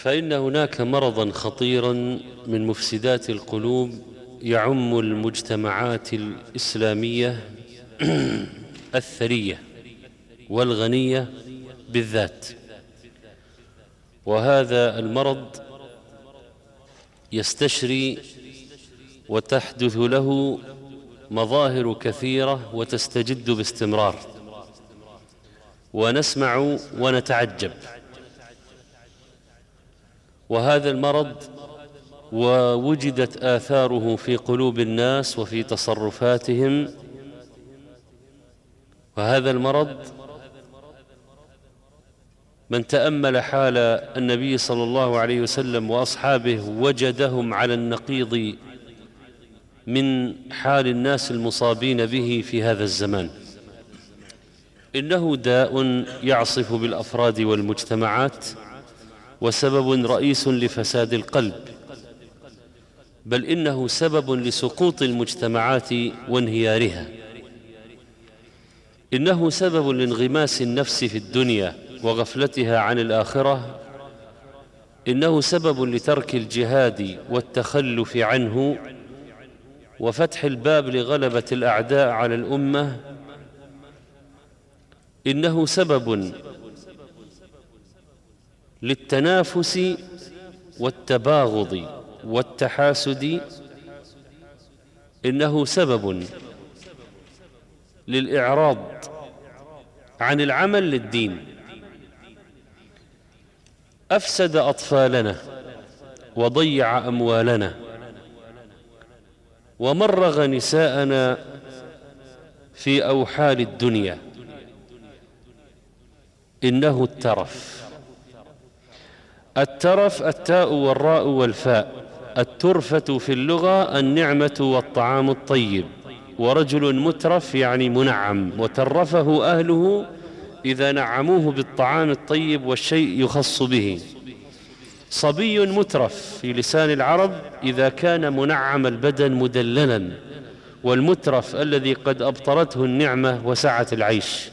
فإن هناك مرضا خطيرا من مفسدات القلوب يعم المجتمعات الإسلامية الثرية والغنية بالذات، وهذا المرض يستشري وتحدث له مظاهر كثيرة وتستجد باستمرار، ونسمع ونتعجب. وهذا المرض ووجدت آثاره في قلوب الناس وفي تصرفاتهم، وهذا المرض من تأمل حال النبي صلى الله عليه وسلم وأصحابه وجدهم على النقيض من حال الناس المصابين به في هذا الزمان. إنه داء يعصف بالأفراد والمجتمعات، وسبب رئيس لفساد القلب، بل إنه سبب لسقوط المجتمعات وانهيارها. إنه سبب لانغماس النفس في الدنيا وغفلتها عن الآخرة. إنه سبب لترك الجهاد والتخلف عنه وفتح الباب لغلبة الأعداء على الأمة. إنه سبب للتنافس والتباغض والتحاسد. إنه سبب للإعراض عن العمل للدين. أفسد أطفالنا وضيع أموالنا ومرغ نساءنا في أوحال الدنيا. إنه الترف. الترف التاء والراء والفاء. الترفة في اللغة النعمة والطعام الطيب، ورجل مترف يعني منعم، وترفه أهله إذا نعموه بالطعام الطيب والشيء يخص به. صبي مترف في لسان العرب إذا كان منعم البدن مدللا، والمترف الذي قد أبطرته النعمة وسعة العيش.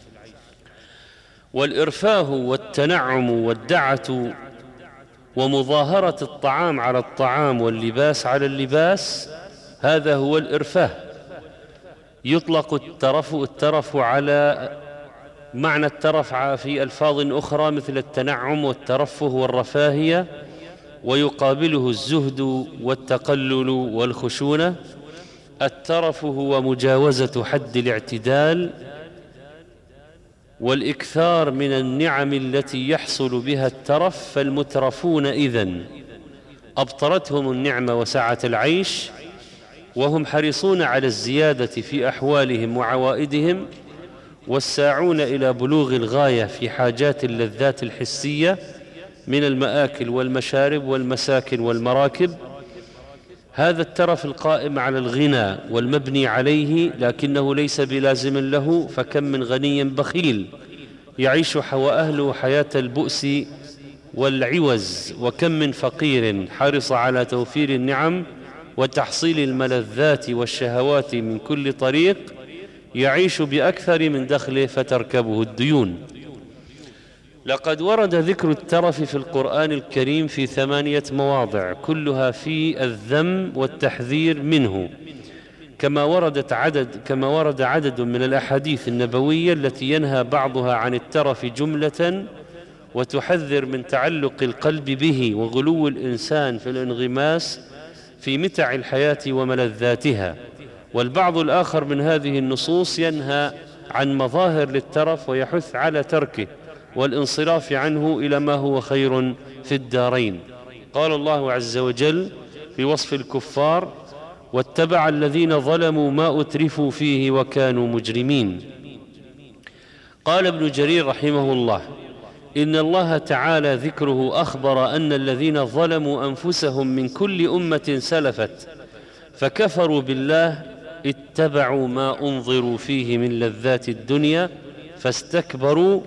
والإرفاه والتنعم والدعة ومظاهرة الطعام على الطعام واللباس على اللباس، هذا هو الإرفاه. يطلق الترف على معنى الترف في ألفاظ أخرى مثل التنعم والترفه والرفاهية، ويقابله الزهد والتقلل والخشونة. الترف هو مجاوزة حد الاعتدال والإكثار من النعم التي يحصل بها الترف. فالمترفون إذن أبطرتهم النعمة وسعة العيش، وهم حريصون على الزيادة في أحوالهم وعوائدهم، والساعون إلى بلوغ الغاية في حاجات اللذات الحسية من المآكل والمشارب والمساكن والمراكب. هذا الترف القائم على الغنى والمبني عليه، لكنه ليس بلازم له، فكم من غني بخيل يعيش وأهله حياة البؤس والعوز، وكم من فقير حرص على توفير النعم وتحصيل الملذات والشهوات من كل طريق، يعيش بأكثر من دخله فتركبه الديون. لقد ورد ذكر الترف في القرآن الكريم في 8 مواضع، كلها في الذم والتحذير منه، كما ورد عدد من الأحاديث النبوية التي ينهى بعضها عن الترف جملة وتحذر من تعلق القلب به وغلو الإنسان في الانغماس في متع الحياة وملذاتها. والبعض الآخر من هذه النصوص ينهى عن مظاهر للترف ويحث على تركه والانصراف عنه إلى ما هو خير في الدارين. قال الله عز وجل في وصف الكفار: واتبع الذين ظلموا ما أترفوا فيه وكانوا مجرمين. قال ابن جرير رحمه الله: إن الله تعالى ذكره أخبر أن الذين ظلموا أنفسهم من كل أمة سلفت فكفروا بالله اتبعوا ما أنظروا فيه من لذات الدنيا فاستكبروا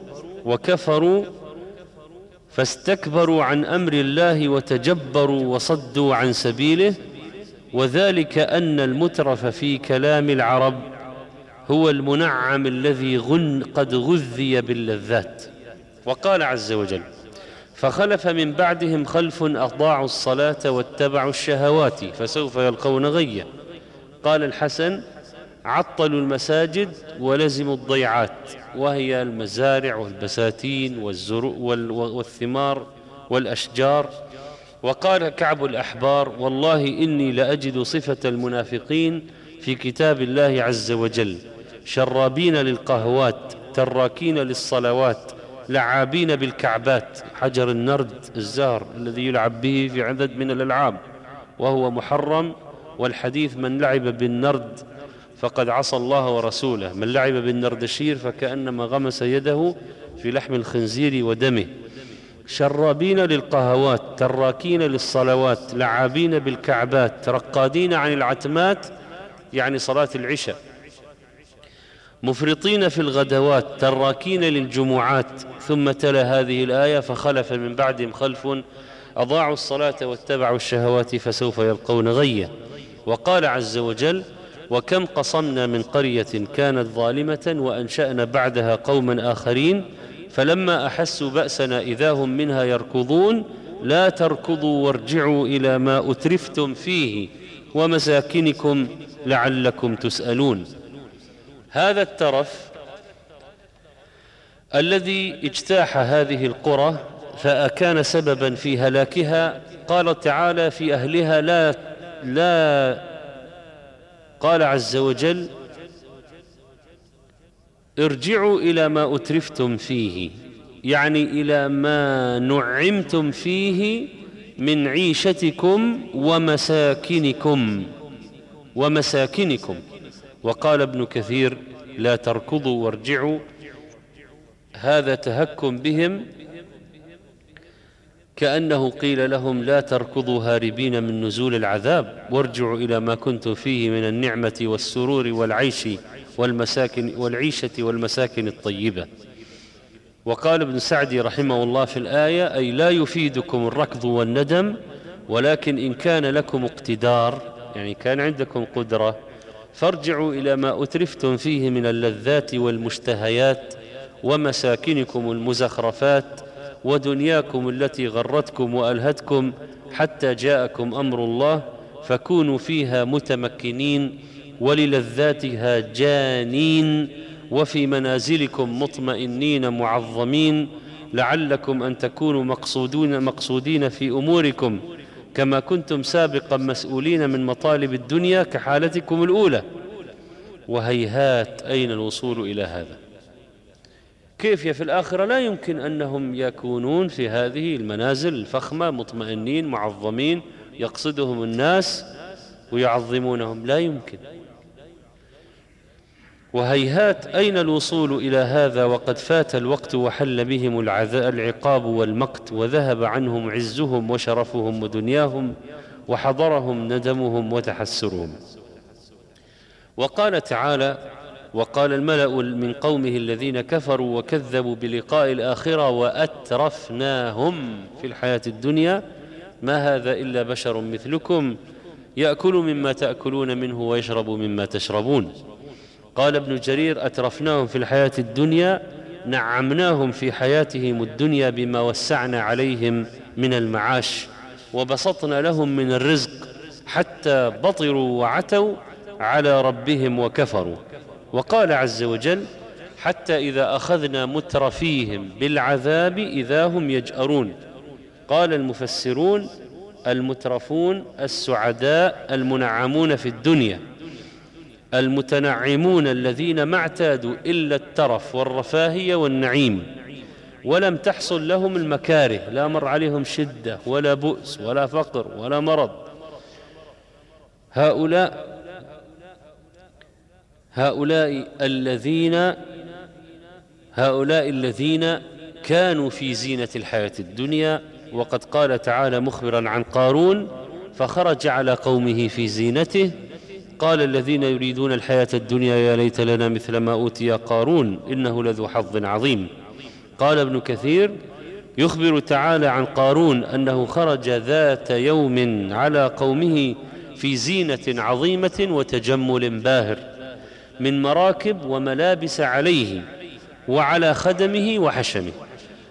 عن أمر الله وتجبروا وصدوا عن سبيله. وذلك أن المترف في كلام العرب هو المنعم الذي قد غذي باللذات. وقال عز وجل: فخلف من بعدهم خلف أضاعوا الصلاة واتبعوا الشهوات فسوف يلقون غيا. قال الحسن: عطلوا المساجد ولزموا الضيعات، وهي المزارع والبساتين والثمار والأشجار. وقال كعب الأحبار: والله إني لأجد صفة المنافقين في كتاب الله عز وجل: شرابين للقهوات، تراكين للصلوات، لعابين بالكعبات. حجر النرد الزهر الذي يلعب به في عدد من الألعاب وهو محرم، والحديث: من لعب بالنرد فقد عصى الله ورسوله، من لعب بالنردشير فكأنما غمس يده في لحم الخنزير ودمه. شرابين للقهوات، تراكين للصلوات، لعابين بالكعبات، رقادين عن العتمات يعني صلاة العشاء، مفرطين في الغدوات، تراكين للجمعات. ثم تلا هذه الآية: فخلف من بعدهم خلف أضاعوا الصلاة واتبعوا الشهوات فسوف يلقون غيا. وقال عز وجل: وكم قصمنا من قرية كانت ظالمة وأنشأنا بعدها قوما آخرين فلما أحسوا بأسنا إذا هم منها يركضون لا تركضوا وارجعوا إلى ما أترفتم فيه ومساكنكم لعلكم تسألون. هذا الترف الذي اجتاح هذه القرى فكان سببا في هلاكها، قال تعالى في أهلها: لا قال عز وجل: ارجعوا إلى ما أترفتم فيه، يعني إلى ما نعمتم فيه من عيشتكم ومساكنكم. وقال ابن كثير: لا تركضوا وارجعوا، هذا تهكم بهم، كأنه قيل لهم: لا تركضوا هاربين من نزول العذاب، وارجعوا إلى ما كنتم فيه من النعمة والسرور والعيشة والمساكن الطيبة. وقال ابن سعدي رحمه الله في الآية: أي لا يفيدكم الركض والندم، ولكن إن كان لكم اقتدار، يعني كان عندكم قدرة، فارجعوا إلى ما أترفتم فيه من اللذات والمشتهيات ومساكنكم المزخرفات ودنياكم التي غرتكم وألهتكم حتى جاءكم أمر الله، فكونوا فيها متمكنين وللذاتها جانين، وفي منازلكم مطمئنين معظمين، لعلكم أن تكونوا مقصودين في أموركم كما كنتم سابقا مسؤولين من مطالب الدنيا كحالتكم الأولى. وهيهات أين الوصول إلى هذا؟ كيف في الآخرة لا يمكن أنهم يكونون في هذه المنازل الفخمة مطمئنين معظمين يقصدهم الناس ويعظمونهم، لا يمكن. وهيهات أين الوصول إلى هذا وقد فات الوقت وحل بهم العقاب والمقت، وذهب عنهم عزهم وشرفهم ودنياهم، وحضرهم ندمهم وتحسرهم. وقال تعالى: وقال الملأ من قومه الذين كفروا وكذبوا بلقاء الآخرة وأترفناهم في الحياة الدنيا ما هذا إلا بشر مثلكم يأكل مما تأكلون منه ويشرب مما تشربون. قال ابن جرير: أترفناهم في الحياة الدنيا، نعمناهم في حياتهم الدنيا بما وسعنا عليهم من المعاش وبسطنا لهم من الرزق حتى بطروا وعتوا على ربهم وكفروا. وقال عز وجل: حتى إذا أخذنا مترفيهم بالعذاب إذا هم يجأرون. قال المفسرون: المترفون السعداء المنعمون في الدنيا، المتنعمون الذين ما اعتادوا إلا الترف والرفاهية والنعيم ولم تحصل لهم المكاره، لا مر عليهم شدة ولا بؤس ولا فقر ولا مرض. هؤلاء الذين كانوا في زينة الحياة الدنيا. وقد قال تعالى مخبرا عن قارون: فخرج على قومه في زينته قال الذين يريدون الحياة الدنيا يا ليت لنا مثل ما أوتي قارون إنه لذو حظ عظيم. قال ابن كثير: يخبر تعالى عن قارون أنه خرج ذات يوم على قومه في زينة عظيمة وتجمل باهر من مراكب وملابس عليه وعلى خدمه وحشمه،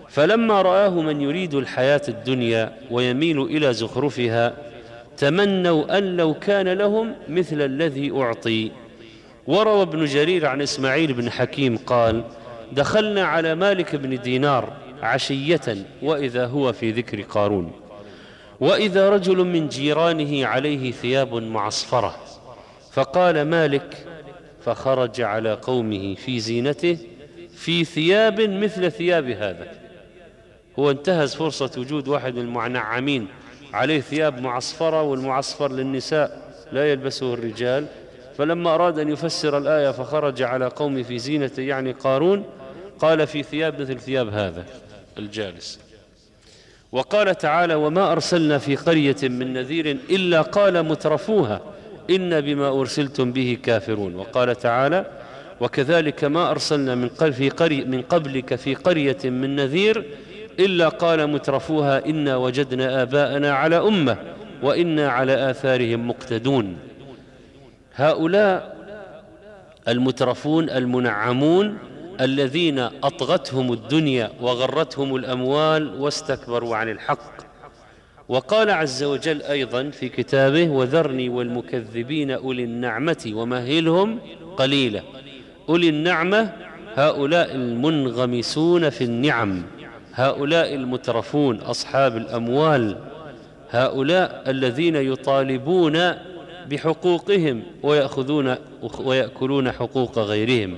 فلما رآه من يريد الحياة الدنيا ويميل إلى زخرفها تمنوا أن لو كان لهم مثل الذي أعطي. وروى ابن جرير عن إسماعيل بن حكيم قال: دخلنا على مالك بن دينار عشية وإذا هو في ذكر قارون، وإذا رجل من جيرانه عليه ثياب معصفرة، فقال مالك فخرج على قومه في زينته في ثياب مثل ثياب هذا. هو انتهز فرصة وجود واحد من المنعمين عليه ثياب معصفرة، والمعصفر للنساء لا يلبسه الرجال، فلما أراد أن يفسر الآية فخرج على قومه في زينته يعني قارون، قال في ثياب مثل ثياب هذا الجالس. وقال تعالى: وما أرسلنا في قرية من نذير إلا قال مترفوها إن بما أرسلتم به كافرون. وقال تعالى: وكذلك ما أرسلنا من قبلك في قرية من نذير إلا قال مترفوها إنا وجدنا آباءنا على أمة وإنا على آثارهم مقتدون. هؤلاء المترفون المنعمون الذين أطغتهم الدنيا وغرتهم الأموال واستكبروا عن الحق. وقال عز وجل أيضا في كتابه: وذرني والمكذبين أولي النعمة ومهلهم قليلا. أولي النعمة هؤلاء المنغمسون في النعم، هؤلاء المترفون أصحاب الأموال، هؤلاء الذين يطالبون بحقوقهم ويأكلون حقوق غيرهم.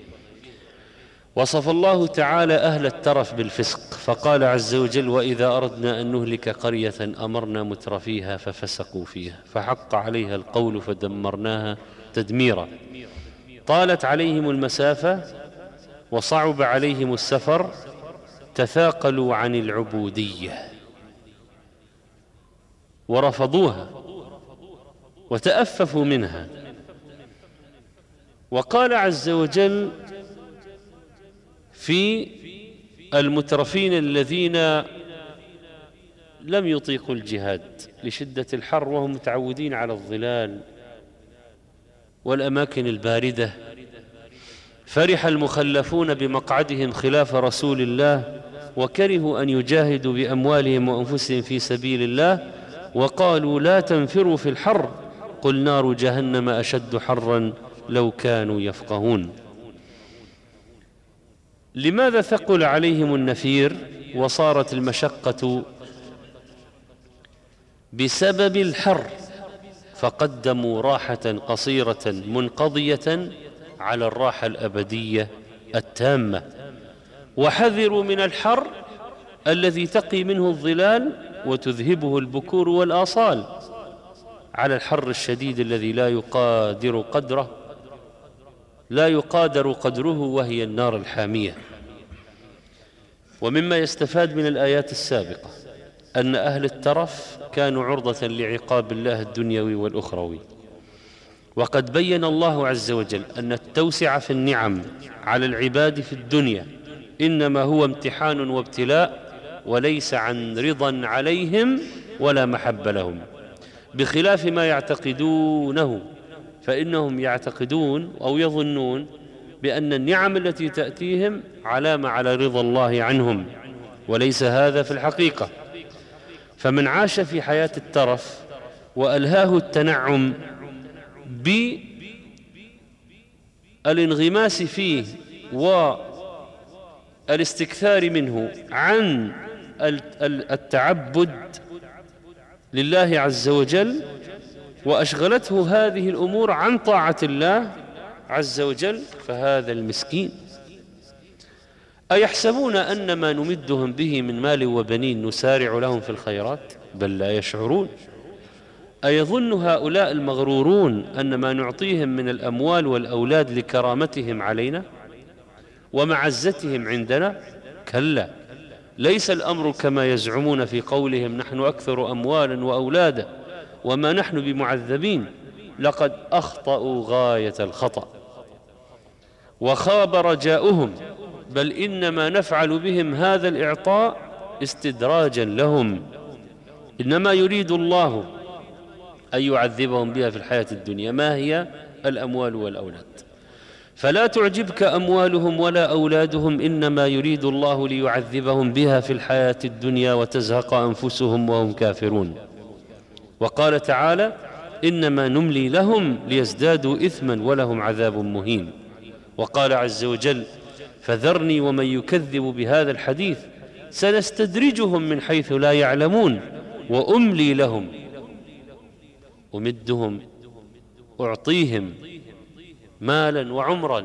وصف الله تعالى أهل الترف بالفسق فقال عز وجل: وإذا أردنا أن نهلك قرية أمرنا مترفيها ففسقوا فيها فحق عليها القول فدمرناها تدميرا. طالت عليهم المسافة وصعب عليهم السفر، تثاقلوا عن العبودية ورفضوها وتأففوا منها. وقال عز وجل في المترفين الذين لم يطيقوا الجهاد لشدة الحر وهم متعودين على الظلال والأماكن الباردة: فرح المخلفون بمقعدهم خلاف رسول الله وكرهوا أن يجاهدوا بأموالهم وأنفسهم في سبيل الله وقالوا لا تنفروا في الحر قل نار جهنم أشد حرا لو كانوا يفقهون. لماذا ثقل عليهم النفير وصارت المشقة؟ بسبب الحر، فقدموا راحة قصيرة منقضية على الراحة الأبدية التامة، وحذروا من الحر الذي تقي منه الظلال وتذهبه البكور والآصال على الحر الشديد الذي لا يقادر قدره وهي النار الحامية. ومما يستفاد من الآيات السابقة أن أهل الترف كانوا عرضة لعقاب الله الدنيوي والأخروي. وقد بين الله عز وجل أن التوسع في النعم على العباد في الدنيا إنما هو امتحان وابتلاء وليس عن رضا عليهم ولا محبة لهم، بخلاف ما يعتقدونه، فإنهم يعتقدون أو يظنون بأن النعم التي تأتيهم علامة على رضا الله عنهم، وليس هذا في الحقيقة. فمن عاش في حياة الترف وألهاه التنعم بالانغماس فيه والاستكثار منه عن التعبد لله عز وجل، وأشغلته هذه الأمور عن طاعة الله عز وجل، فهذا المسكين. أيحسبون أن ما نمدهم به من مال وبنين نسارع لهم في الخيرات بل لا يشعرون. أيظن هؤلاء المغرورون أن ما نعطيهم من الأموال والأولاد لكرامتهم علينا ومعزتهم عندنا؟ كلا، ليس الأمر كما يزعمون في قولهم نحن أكثر أموالا وأولادا وما نحن بمعذبين. لقد أخطأوا غاية الخطأ وخاب رجاؤهم، بل إنما نفعل بهم هذا الإعطاء استدراجا لهم، إنما يريد الله أن يعذبهم بها في الحياة الدنيا. ما هي الأموال والأولاد؟ فلا تعجبك أموالهم ولا أولادهم، إنما يريد الله ليعذبهم بها في الحياة الدنيا وتزهق أنفسهم وهم كافرون. وقال تعالى: إنما نملي لهم ليزدادوا إثما ولهم عذاب مهين. وقال عز وجل: فذرني ومن يكذب بهذا الحديث سنستدرجهم من حيث لا يعلمون وأملي لهم أمدهم أعطيهم مالا وعمرا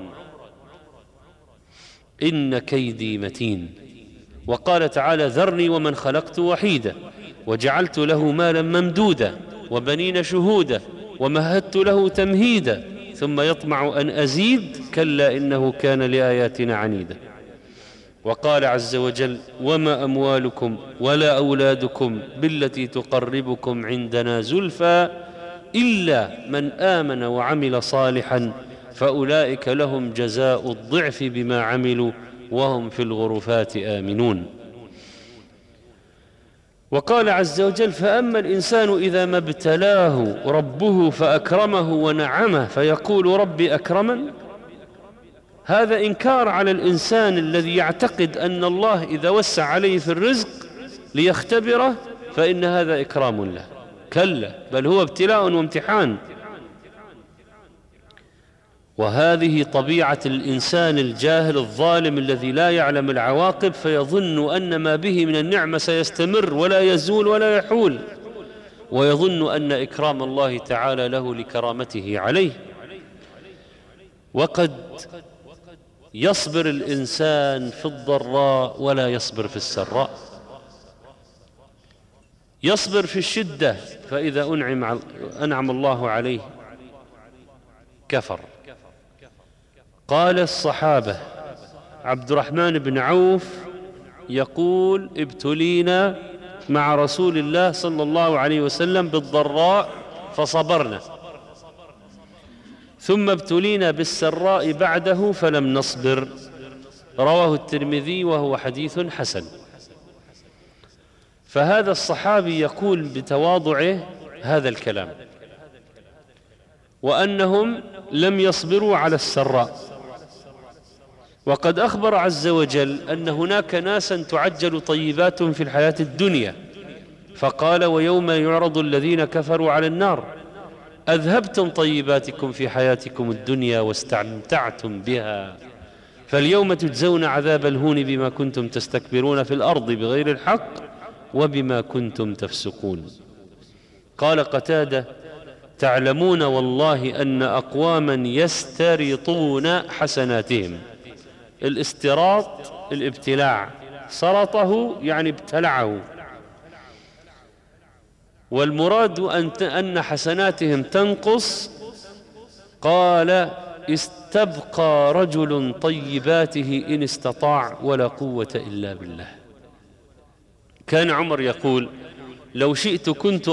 إن كيدي متين. وقال تعالى: ذرني ومن خلقت وحيدا وجعلت له مالا ممدودا وبنين شهودا ومهدت له تمهيدا ثم يطمع أن أزيد كلا إنه كان لآياتنا عنيدا. وقال عز وجل: وما أموالكم ولا أولادكم بالتي تقربكم عندنا زلفى إلا من آمن وعمل صالحا فأولئك لهم جزاء الضعف بما عملوا وهم في الغرفات آمنون. وقال عز وجل: فأما الإنسان إذا ما ابتلاه ربه فأكرمه ونعمه فيقول ربي أكرمن. هذا إنكار على الإنسان الذي يعتقد أن الله إذا وسع عليه في الرزق ليختبره فإن هذا إكرام له. كلا، بل هو ابتلاء وامتحان. وهذه طبيعة الإنسان الجاهل الظالم الذي لا يعلم العواقب، فيظن أن ما به من النعمة سيستمر ولا يزول ولا يحول، ويظن أن إكرام الله تعالى له لكرامته عليه. وقد يصبر الإنسان في الضراء ولا يصبر في السراء. يصبر في الشدة فإذا أنعم الله عليه كفر. قال الصحابة عبد الرحمن بن عوف يقول: ابتلينا مع رسول الله صلى الله عليه وسلم بالضراء فصبرنا، ثم ابتلينا بالسراء بعده فلم نصبر. رواه الترمذي وهو حديث حسن. فهذا الصحابي يقول بتواضعه هذا الكلام، وأنهم لم يصبروا على السراء. وقد أخبر عز وجل أن هناك ناسا تعجل طيباتهم في الحياة الدنيا، فقال: ويوم يعرض الذين كفروا على النار أذهبتم طيباتكم في حياتكم الدنيا واستمتعتم بها فاليوم تجزون عذاب الهون بما كنتم تستكبرون في الأرض بغير الحق وبما كنتم تفسقون. قال قتادة: تعلمون والله أن أقواما يسترطون حسناتهم. الاستراط الابتلاع، سرطه يعني ابتلعه، والمراد أن حسناتهم تنقص. قال: استبقى رجل طيباته إن استطاع ولا قوة إلا بالله. كان عمر يقول: لو شئت كنت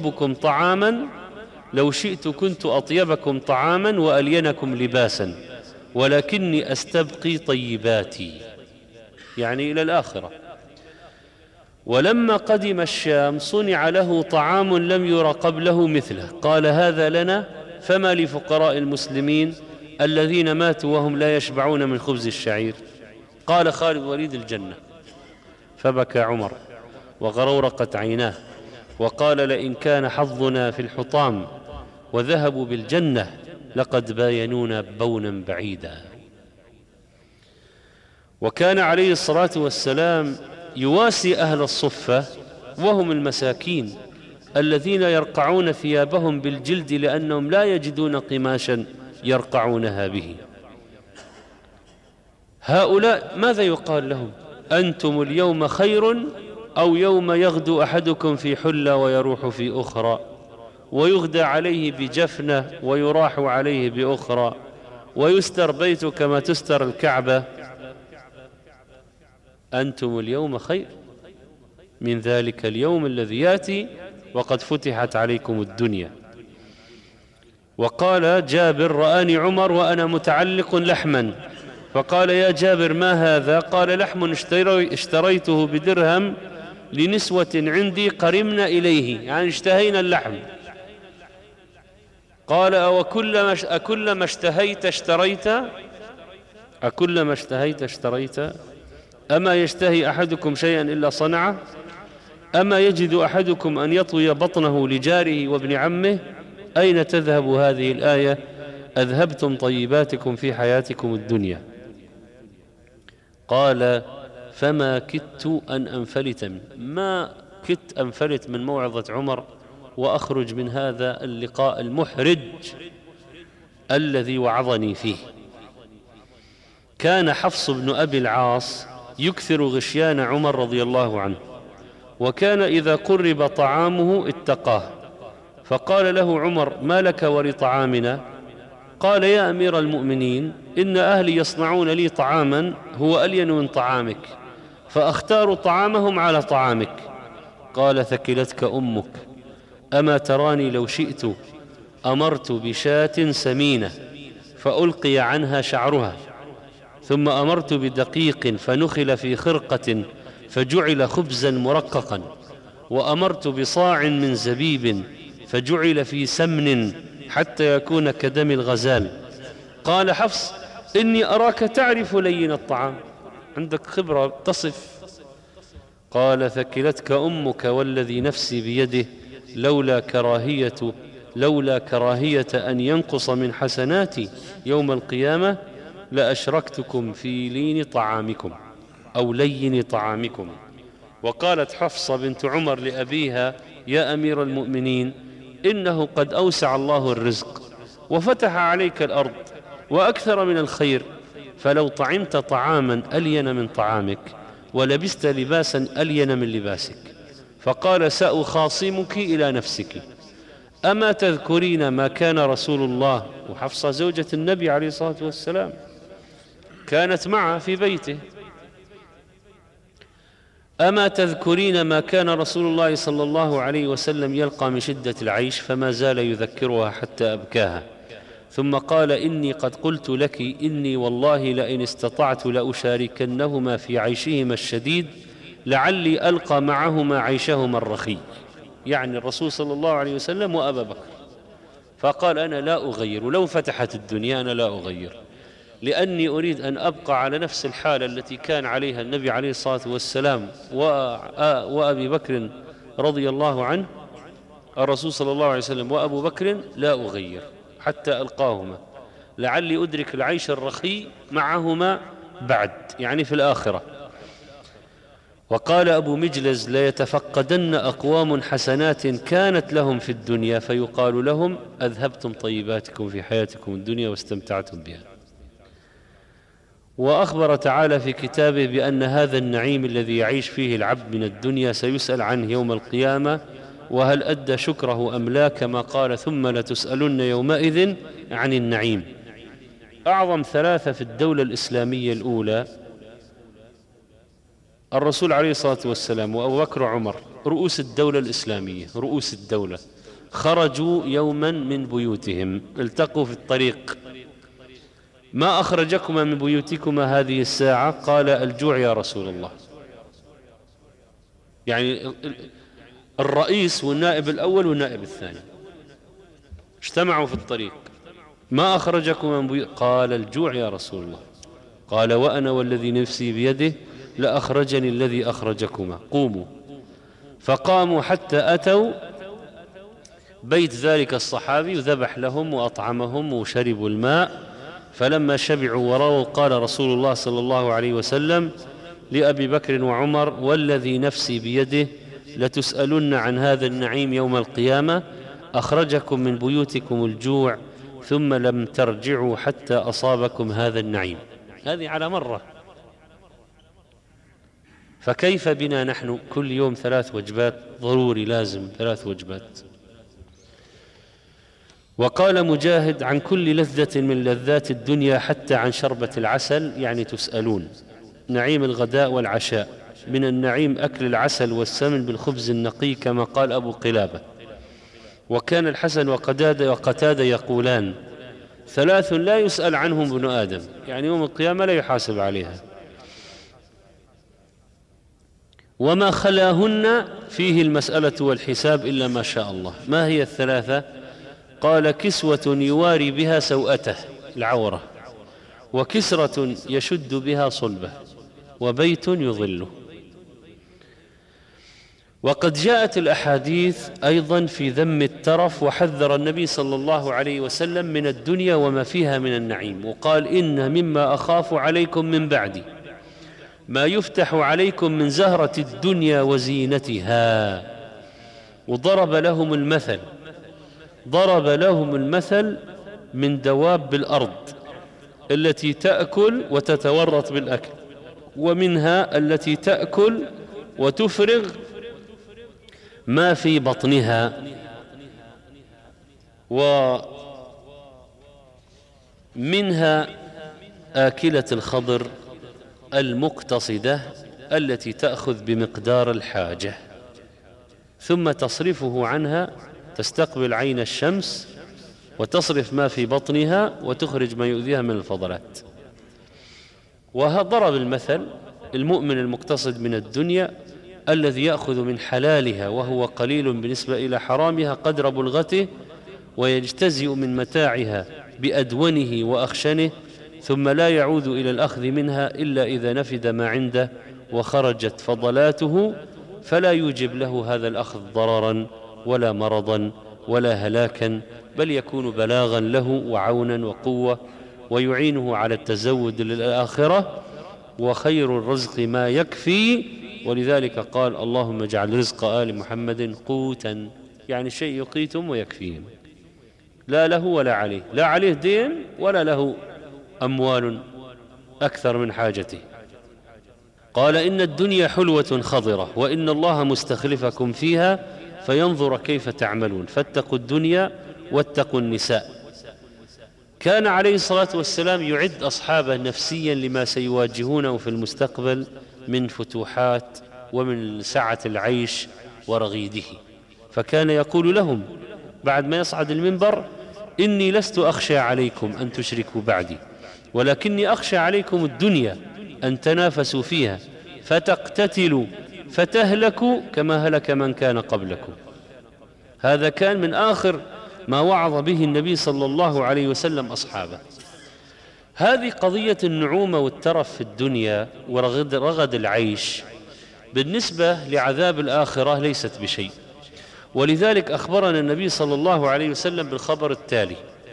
أطيبكم طعاما وألينكم لباسا ولكني أستبقي طيباتي، يعني إلى الآخرة. ولما قدم الشام صنع له طعام لم ير قبله مثله، قال: هذا لنا فما لفقراء المسلمين الذين ماتوا وهم لا يشبعون من خبز الشعير. قال خالد: وليد الجنة. فبكى عمر وغرورقت عيناه وقال: لئن كان حظنا في الحطام وذهبوا بالجنة لقد باينونا بونا بعيدا. وكان عليه الصلاة والسلام يواسي أهل الصفة وهم المساكين الذين يرقعون ثيابهم بالجلد لأنهم لا يجدون قماشا يرقعونها به. هؤلاء ماذا يقال لهم؟ أنتم اليوم خير، أو يوم يغدو أحدكم في حلة ويروح في أخرى، ويغدى عليه بجفنة ويراح عليه بأخرى، ويستر بيته كما تستر الكعبة. أنتم اليوم خير من ذلك اليوم الذي يأتي وقد فتحت عليكم الدنيا. وقال جابر: رآني عمر وأنا متعلق لحما، فقال: يا جابر ما هذا؟ قال: لحم اشتريته بدرهم لنسوة عندي قرمنا إليه، يعني اشتهينا اللحم. قال: أكلما اشتهيت اشتريت؟ أكلما اشتهيت اشتريت؟ أما يشتهي أحدكم شيئا إلا صنعه؟ أما يجد أحدكم أن يطوي بطنه لجاره وابن عمه؟ أين تذهب هذه الآية؟ أذهبتم طيباتكم في حياتكم الدنيا. قال فما كدت أن أنفلت منه، ما كدت أنفلت من موعظة عمر وأخرج من هذا اللقاء المحرج الذي وعظني فيه. كان حفص بن أبي العاص يكثر غشيان عمر رضي الله عنه، وكان إذا قرب طعامه اتقاه، فقال له عمر ما لك ولطعامنا؟ قال يا أمير المؤمنين إن أهلي يصنعون لي طعاما هو ألين من طعامك، فأختار طعامهم على طعامك. قال ثكلتك أمك، أما تراني لو شئت أمرت بشاة سمينة فألقي عنها شعرها، ثم أمرت بدقيق فنخل في خرقة فجعل خبزا مرققا، وأمرت بصاع من زبيب فجعل في سمن حتى يكون كدم الغزال. قال حفص إني أراك تعرف لين الطعام، عندك خبرة تصف. قال ثكلتك أمك والذي نفسي بيده لولا كراهية أن ينقص من حسناتي يوم القيامة لأشركتكم في لين طعامكم أو لين طعامكم. وقالت حفصة بنت عمر لأبيها يا أمير المؤمنين إنه قد أوسع الله الرزق وفتح عليك الأرض وأكثر من الخير، فلو طعمت طعاما ألين من طعامك ولبست لباسا ألين من لباسك. فقال سأخاصمك إلى نفسك، أما تذكرين ما كان رسول الله، وحفصة زوجة النبي عليه الصلاة والسلام كانت معه في بيته، أما تذكرين ما كان رسول الله صلى الله عليه وسلم يلقى من شدة العيش؟ فما زال يذكرها حتى أبكاها. ثم قال إني قد قلت لك إني والله لئن استطعت لأشاركنهما في عيشهما الشديد لعلي ألقى معهما عيشهما الرخي، يعني الرسول صلى الله عليه وسلم وأبا بكر. فقال أنا لا أغير، لو فتحت الدنيا أنا لا أغير، لأني أريد أن أبقى على نفس الحالة التي كان عليها النبي عليه الصلاة والسلام وأبي بكر رضي الله عنه، الرسول صلى الله عليه وسلم وأبو بكر لا أغير حتى ألقاهما لعلي أدرك العيش الرخي معهما بعد، يعني في الآخرة. وقال أبو مجلز ليتفقدن أقوام حسنات كانت لهم في الدنيا فيقال لهم أذهبتم طيباتكم في حياتكم الدنيا واستمتعتم بها. وأخبر تعالى في كتابه بأن هذا النعيم الذي يعيش فيه العبد من الدنيا سيسأل عنه يوم القيامة، وهل أدى شكره أم لا، كما قال ثم لتسألن يومئذ عن النعيم. أعظم ثلاثة في الدولة الإسلامية الأولى الرسول عليه الصلاة والسلام وأبو بكر وعمر، رؤوس الدولة الإسلامية، رؤوس الدولة، خرجوا يوما من بيوتهم، التقوا في الطريق. ما أخرجكما من بيوتكما هذه الساعة؟ قال الجوع يا رسول الله. يعني الرئيس والنائب الأول والنائب الثاني اجتمعوا في الطريق. ما أخرجكما من بيوتكما؟ قال الجوع يا رسول الله. قال وأنا والذي نفسي بيده لأخرجني الذي أخرجكما، قوموا. فقاموا حتى أتوا بيت ذلك الصحابي وذبح لهم وأطعمهم وشربوا الماء. فلما شبعوا ورووا قال رسول الله صلى الله عليه وسلم لأبي بكر وعمر والذي نفسي بيده لتسألن عن هذا النعيم يوم القيامة، أخرجكم من بيوتكم الجوع ثم لم ترجعوا حتى أصابكم هذا النعيم. هذه على مرة، فكيف بنا نحن كل يوم 3 وجبات؟ ضروري لازم 3 وجبات. وقال مجاهد عن كل لذة من لذات الدنيا حتى عن شربة العسل، يعني تسألون. نعيم الغداء والعشاء، من النعيم أكل العسل والسمن بالخبز النقي كما قال أبو قلابة. وكان الحسن وقتادة يقولان 3 لا يسأل عنهم ابن آدم، يعني يوم القيامة لا يحاسب عليها. وما خلاهن فيه المسألة والحساب إلا ما شاء الله. ما هي ال3؟ قال كسوة يواري بها سوءته، العورة، وكسرة يشد بها صلبه، وبيت يظله. وقد جاءت الأحاديث أيضا في ذم الترف، وحذر النبي صلى الله عليه وسلم من الدنيا وما فيها من النعيم، وقال: إن مما أخاف عليكم من بعدي ما يفتح عليكم من زهرة الدنيا وزينتها. وضرب لهم المثل من دواب الأرض التي تأكل وتتورط بالأكل، ومنها التي تأكل وتفرغ ما في بطنها، ومنها آكلة الخضر المقتصدة التي تأخذ بمقدار الحاجة ثم تصرفه عنها، تستقبل عين الشمس وتصرف ما في بطنها وتخرج ما يؤذيها من الفضلات. وضرب المثل المؤمن المقتصد من الدنيا الذي يأخذ من حلالها وهو قليل بالنسبة إلى حرامها قدر بلغته، ويجتزئ من متاعها بأدونه وأخشنه، ثم لا يعود إلى الأخذ منها إلا إذا نفد ما عنده وخرجت فضلاته، فلا يوجب له هذا الأخذ ضررا ولا مرضا ولا هلاكا، بل يكون بلاغا له وعونا وقوة، ويعينه على التزود للآخرة، وخير الرزق ما يكفي. ولذلك قال: اللهم اجعل رزق آل محمد قوتا، يعني شيء يقيتم ويكفيهم، لا له ولا عليه، لا عليه دين ولا له أموال أكثر من حاجته. قال: إن الدنيا حلوة خضرة، وإن الله مستخلفكم فيها فينظر كيف تعملون، فاتقوا الدنيا واتقوا النساء. كان عليه الصلاة والسلام يعد أصحابه نفسيا لما سيواجهونه في المستقبل من فتوحات ومن سعة العيش ورغيده، فكان يقول لهم بعد ما يصعد المنبر: إني لست أخشى عليكم أن تشركوا بعدي، ولكني أخشى عليكم الدنيا أن تنافسوا فيها فتقتتلوا فتهلكوا كما هلك من كان قبلكم. هذا كان من آخر ما وعظ به النبي صلى الله عليه وسلم أصحابه. هذه قضية النعومة والترف في الدنيا ورغد العيش بالنسبة لعذاب الآخرة ليست بشيء، ولذلك أخبرنا النبي صلى الله عليه وسلم بالخبر التالي: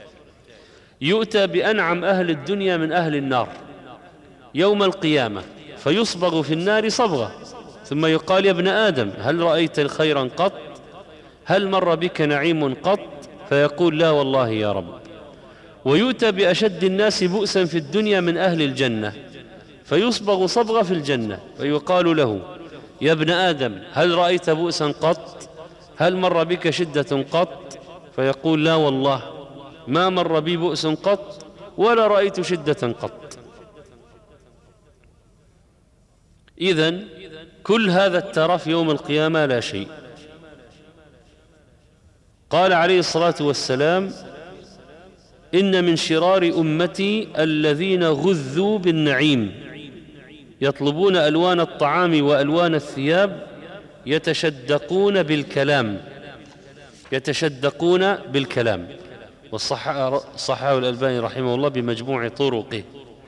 يؤتى بأنعم أهل الدنيا من أهل النار يوم القيامة فيصبغ في النار صبغة، ثم يقال: يا ابن آدم هل رأيت خيرا قط؟ هل مر بك نعيم قط؟ فيقول: لا والله يا رب. ويؤتى بأشد الناس بؤسا في الدنيا من أهل الجنة فيصبغ صبغة في الجنة، فيقال له: يا ابن آدم هل رأيت بؤسا قط؟ هل مر بك شدة قط؟ فيقول: لا والله ما مر بي بؤس قط ولا رأيت شدة قط. إذن كل هذا الترف يوم القيامة لا شيء. قال عليه الصلاة والسلام: إن من شرار أمتي الذين غذوا بالنعيم يطلبون ألوان الطعام وألوان الثياب يتشدقون بالكلام. والصحابي الألباني رحمه الله بمجموع طرقه.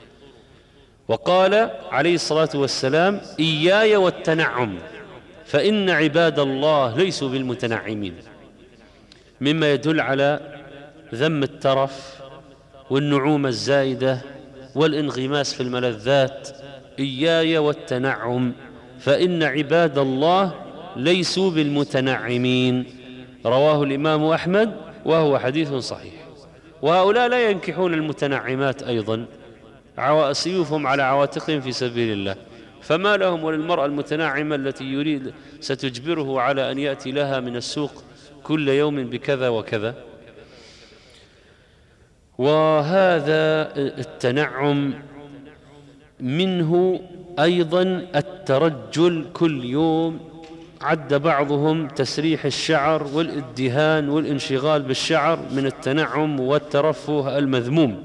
وقال عليه الصلاة والسلام: إياي والتنعم فإن عباد الله ليسوا بالمتنعمين، مما يدل على ذم الترف والنعومة الزائدة والانغماس في الملذات. إياي والتنعم فإن عباد الله ليسوا بالمتنعمين، رواه الإمام أحمد وهو حديث صحيح. وهؤلاء لا ينكحون المتنعمات أيضا، سيوفهم على عواتقهم في سبيل الله، فما لهم وللمرأة المتنعمة التي يريد ستجبره على أن يأتي لها من السوق كل يوم بكذا وكذا. وهذا التنعم منه أيضا الترجل كل يوم. عد بعضهم تسريح الشعر والادهان والانشغال بالشعر من التنعم والترفه المذموم.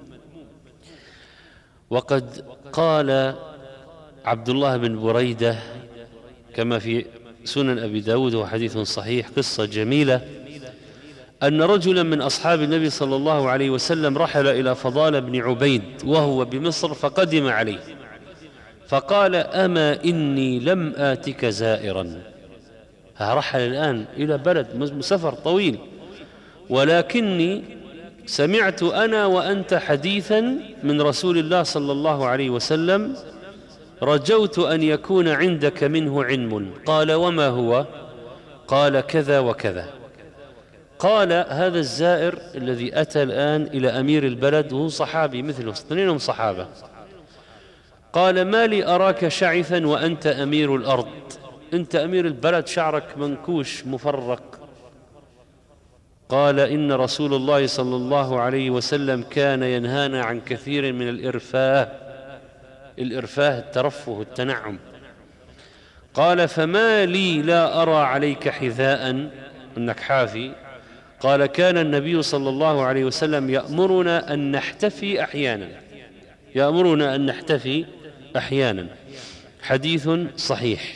وقد قال عبد الله بن بريدة كما في سنن أبي داود وحديث صحيح قصة جميلة: أن رجلا من أصحاب النبي صلى الله عليه وسلم رحل إلى فضال بن عبيد وهو بمصر فقدم عليه فقال: أما إني لم آتك زائرا، رحل الآن إلى بلد سفر طويل، ولكني سمعت أنا وأنت حديثا من رسول الله صلى الله عليه وسلم رجوت أن يكون عندك منه علم. قال: وما هو؟ قال: كذا وكذا. قال: هذا الزائر الذي أتى الآن إلى أمير البلد وهو صحابي مثله، اثنينهم صحابة، قال: ما لي أراك شعثا وأنت أمير الأرض، أنت أمير البلد شعرك منكوش مفرق. قال: إن رسول الله صلى الله عليه وسلم كان ينهانا عن كثير من الإرفاه الترفه التنعم. قال: فما لي لا أرى عليك حذاء، أنك حافي. قال: كان النبي صلى الله عليه وسلم يأمرنا أن نحتفي أحيانا. حديث صحيح.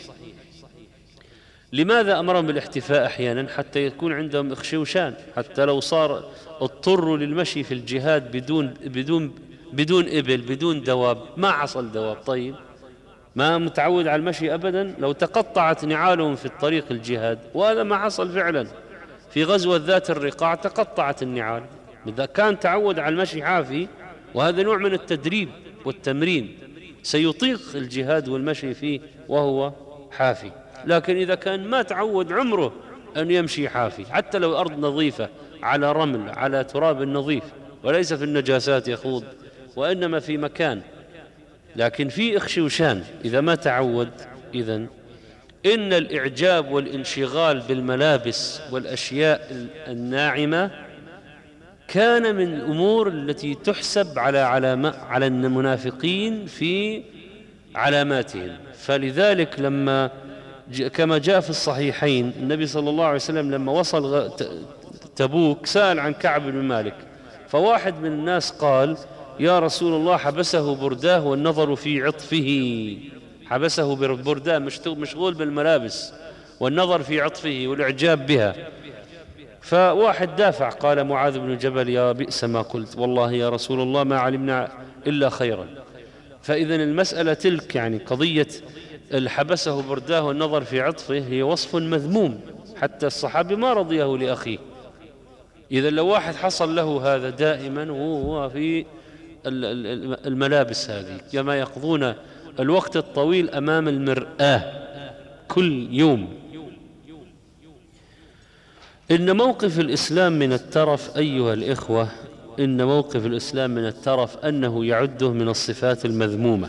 لماذا أمرهم بالاحتفاء أحيانا؟ حتى يكون عندهم إخشوشان، حتى لو صار اضطروا للمشي في الجهاد بدون إبل بدون دواب، ما حصل دواب، طيب ما متعود على المشي أبدا، لو تقطعت نعالهم في الطريق الجهاد، وهذا ما حصل فعلا في غزوة ذات الرقاع، تقطعت النعال. إذا كان تعود على المشي حافي، وهذا نوع من التدريب والتمرين، سيطيق الجهاد والمشي فيه وهو حافي. لكن إذا كان ما تعود عمره أن يمشي حافي، حتى لو أرض نظيفة على رمل على تراب نظيف وليس في النجاسات يخوض، وإنما في مكان لكن في إخشوشان، إذا ما تعود، إذن إن الإعجاب والانشغال بالملابس والأشياء الناعمة كان من الأمور التي تحسب على المنافقين في علاماتهم. فلذلك لما كما جاء في الصحيحين، النبي صلى الله عليه وسلم لما وصل تبوك سأل عن كعب بن مالك، فواحد من الناس قال: يا رسول الله، حبسه برداه والنظر في عطفه، حبسه برداه مشغول بالملابس والنظر في عطفه والإعجاب بها. فواحد دافع قال: معاذ بن جبل: يا بئس ما قلت، والله يا رسول الله ما علمنا إلا خيرا. فإذن المسألة تلك، يعني قضية حبسه برداه والنظر في عطفه، هي وصف مذموم، حتى الصحابي ما رضيه لأخيه. إذا لو واحد حصل له هذا دائما وهو في الملابس هذه، كما يقضون الوقت الطويل أمام المرآة كل يوم. إن موقف الإسلام من الترف أيها الإخوة، إن موقف الإسلام من الترف أنه يعده من الصفات المذمومة.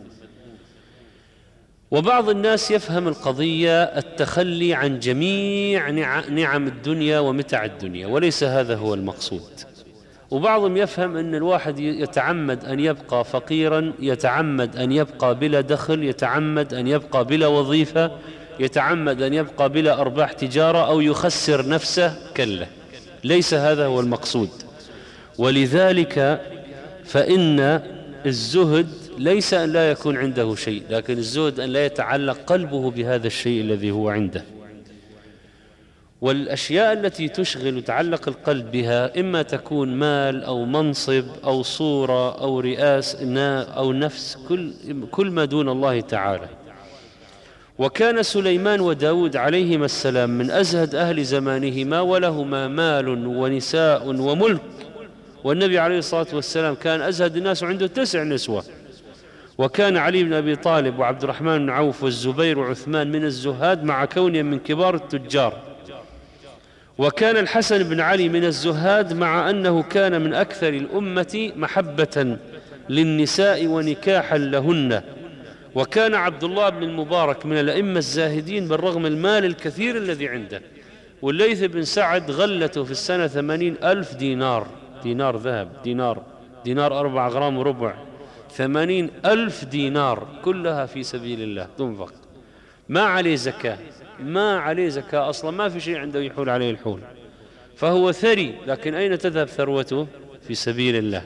وبعض الناس يفهم القضية التخلي عن جميع نعم الدنيا ومتع الدنيا، وليس هذا هو المقصود. وبعضهم يفهم أن الواحد يتعمد أن يبقى فقيرا، يتعمد أن يبقى بلا دخل، يتعمد أن يبقى بلا وظيفة، يتعمد أن يبقى بلا أرباح تجارة، أو يخسر نفسه. كلا، ليس هذا هو المقصود. ولذلك فإن الزهد ليس أن لا يكون عنده شيء، لكن الزهد أن لا يتعلق قلبه بهذا الشيء الذي هو عنده. والأشياء التي تشغل وتعلق القلب بها إما تكون مال أو منصب أو صورة أو رئاسة أو نفس، كل ما دون الله تعالى. وكان سليمان وداود عليهما السلام من أزهد أهل زمانهما، ولهما مال ونساء وملك، والنبي عليه الصلاة والسلام كان أزهد الناس وعنده 9 نسوة. وكان علي بن أبي طالب وعبد الرحمن بن عوف والزبير وعثمان من الزهاد مع كونهم من كبار التجار. وكان الحسن بن علي من الزهاد مع أنه كان من أكثر الأمة محبة للنساء ونكاحا لهن. وكان عبد الله بن المبارك من الأئمة الزاهدين بالرغم المال الكثير الذي عنده. والليث بن سعد غلته في السنة 80,000 دينار ذهب، دينار 4 غرام وربع، 80,000 دينار كلها في سبيل الله تنفق، ما عليه زكاة أصلا، ما في شيء عنده يحول عليه الحول، فهو ثري. لكن أين تذهب ثروته؟ في سبيل الله.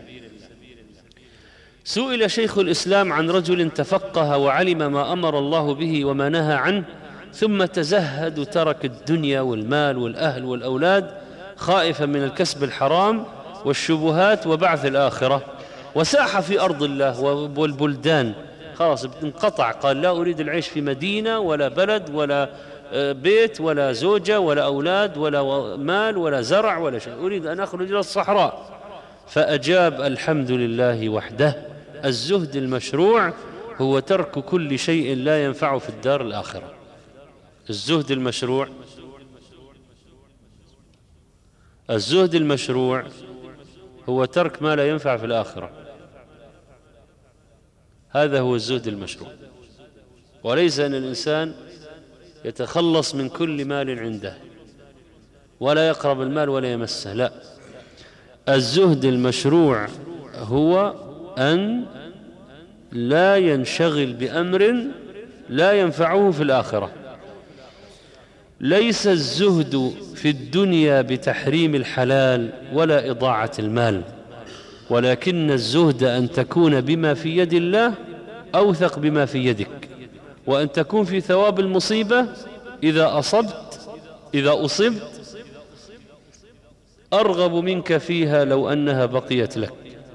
سئل شيخ الإسلام عن رجل تفقه وعلم ما أمر الله به وما نهى عنه، ثم تزهد وترك الدنيا والمال والأهل والأولاد خائفا من الكسب الحرام والشبهات وبعث الآخرة، وساح في أرض الله والبلدان، خلاص انقطع، قال لا أريد العيش في مدينة ولا بلد ولا بيت ولا زوجة ولا أولاد ولا مال ولا زرع ولا شيء، أريد أن أخرج إلى الصحراء. فأجاب الحمد لله وحده. الزهد المشروع هو ترك كل شيء لا ينفع في الدار الآخرة. الزهد المشروع هو ترك ما لا ينفع في الآخرة، هذا هو الزهد المشروع، وليس أن الإنسان يتخلص من كل مال عنده ولا يقرب المال ولا يمسه، لا. الزهد المشروع هو أن لا ينشغل بأمر لا ينفعه في الآخرة. ليس الزهد في الدنيا بتحريم الحلال ولا إضاعة المال، ولكن الزهد أن تكون بما في يد الله أوثق بما في يدك، وأن تكون في ثواب المصيبة إذا أصبت أرغب منك فيها لو أنها بقيت لك.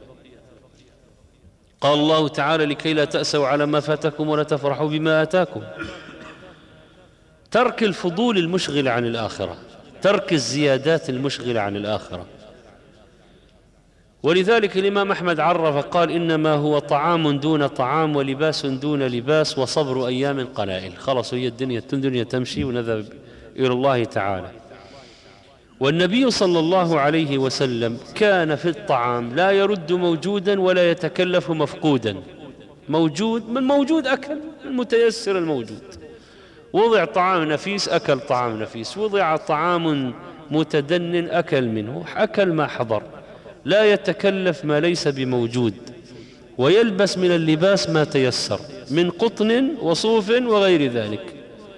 قال الله تعالى: لكي لا تأسوا على ما فاتكم ولا تفرحوا بما آتاكم. ترك الفضول المشغل عن الآخرة، ترك الزيادات المشغلة عن الآخرة. ولذلك الإمام أحمد عرف قال: إنما هو طعام دون طعام ولباس دون لباس وصبر أيام قلائل. خلاص، هي الدنيا تمشي ونذهب إلى الله تعالى. والنبي صلى الله عليه وسلم كان في الطعام لا يرد موجودا ولا يتكلف مفقودا. موجود أكل، المتيسر الموجود. وضع طعام نفيس أكل طعام نفيس، وضع طعام متدن أكل منه، أكل ما حضر. لا يتكلف ما ليس بموجود، ويلبس من اللباس ما تيسر من قطن وصوف وغير ذلك.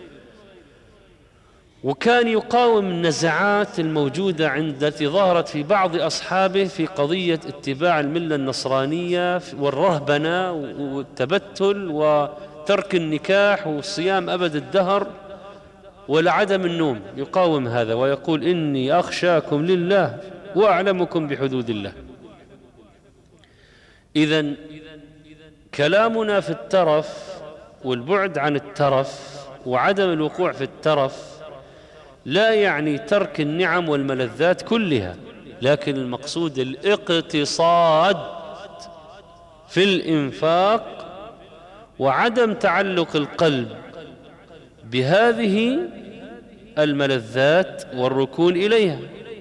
وكان يقاوم النزعات الموجودة التي ظهرت في بعض أصحابه في قضية اتباع الملة النصرانية والرهبنة والتبتل وترك النكاح والصيام أبد الدهر ولعدم النوم. يقاوم هذا ويقول: إني أخشاكم لله وأعلمكم بحدود الله. إذن كلامنا في الترف والبعد عن الترف وعدم الوقوع في الترف لا يعني ترك النعم والملذات كلها، لكن المقصود الاقتصاد في الإنفاق وعدم تعلق القلب بهذه الملذات والركون إليها.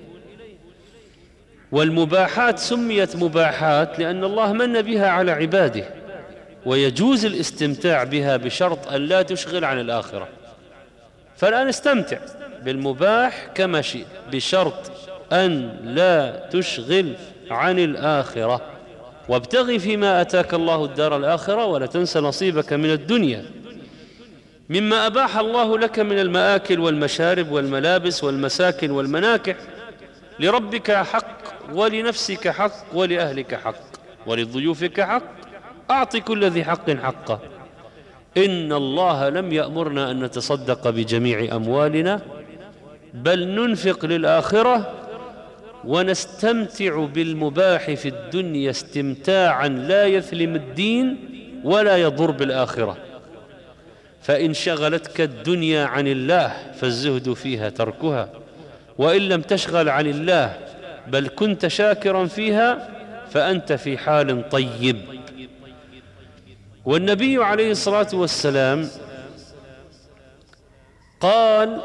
والمباحات سميت مباحات لأن الله من بها على عباده، ويجوز الاستمتاع بها بشرط أن لا تشغل عن الآخرة. فالآن استمتع بالمباح كما شئت بشرط أن لا تشغل عن الآخرة، وابتغي فيما أتاك الله الدار الآخرة ولا تنس نصيبك من الدنيا. مما أباح الله لك من المآكل والمشارب والملابس والمساكن والمناكح، لربك حق ولنفسك حق ولأهلك حق ولضيوفك حق، أعط كل ذي حق حقه. إن الله لم يأمرنا أن نتصدق بجميع أموالنا، بل ننفق للآخرة ونستمتع بالمباح في الدنيا استمتاعا لا يثلم الدين ولا يضر بالآخرة. فإن شغلتك الدنيا عن الله فالزهد فيها تركها، وإن لم تشغل عن الله بل كنت شاكرا فيها فأنت في حال طيب. والنبي عليه الصلاة والسلام قال: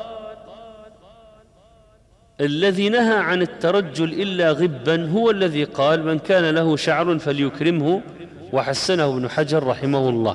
الذي نهى عن الترجل إلا غبا هو الذي قال: من كان له شعر فليكرمه، وحسنه ابن حجر رحمه الله.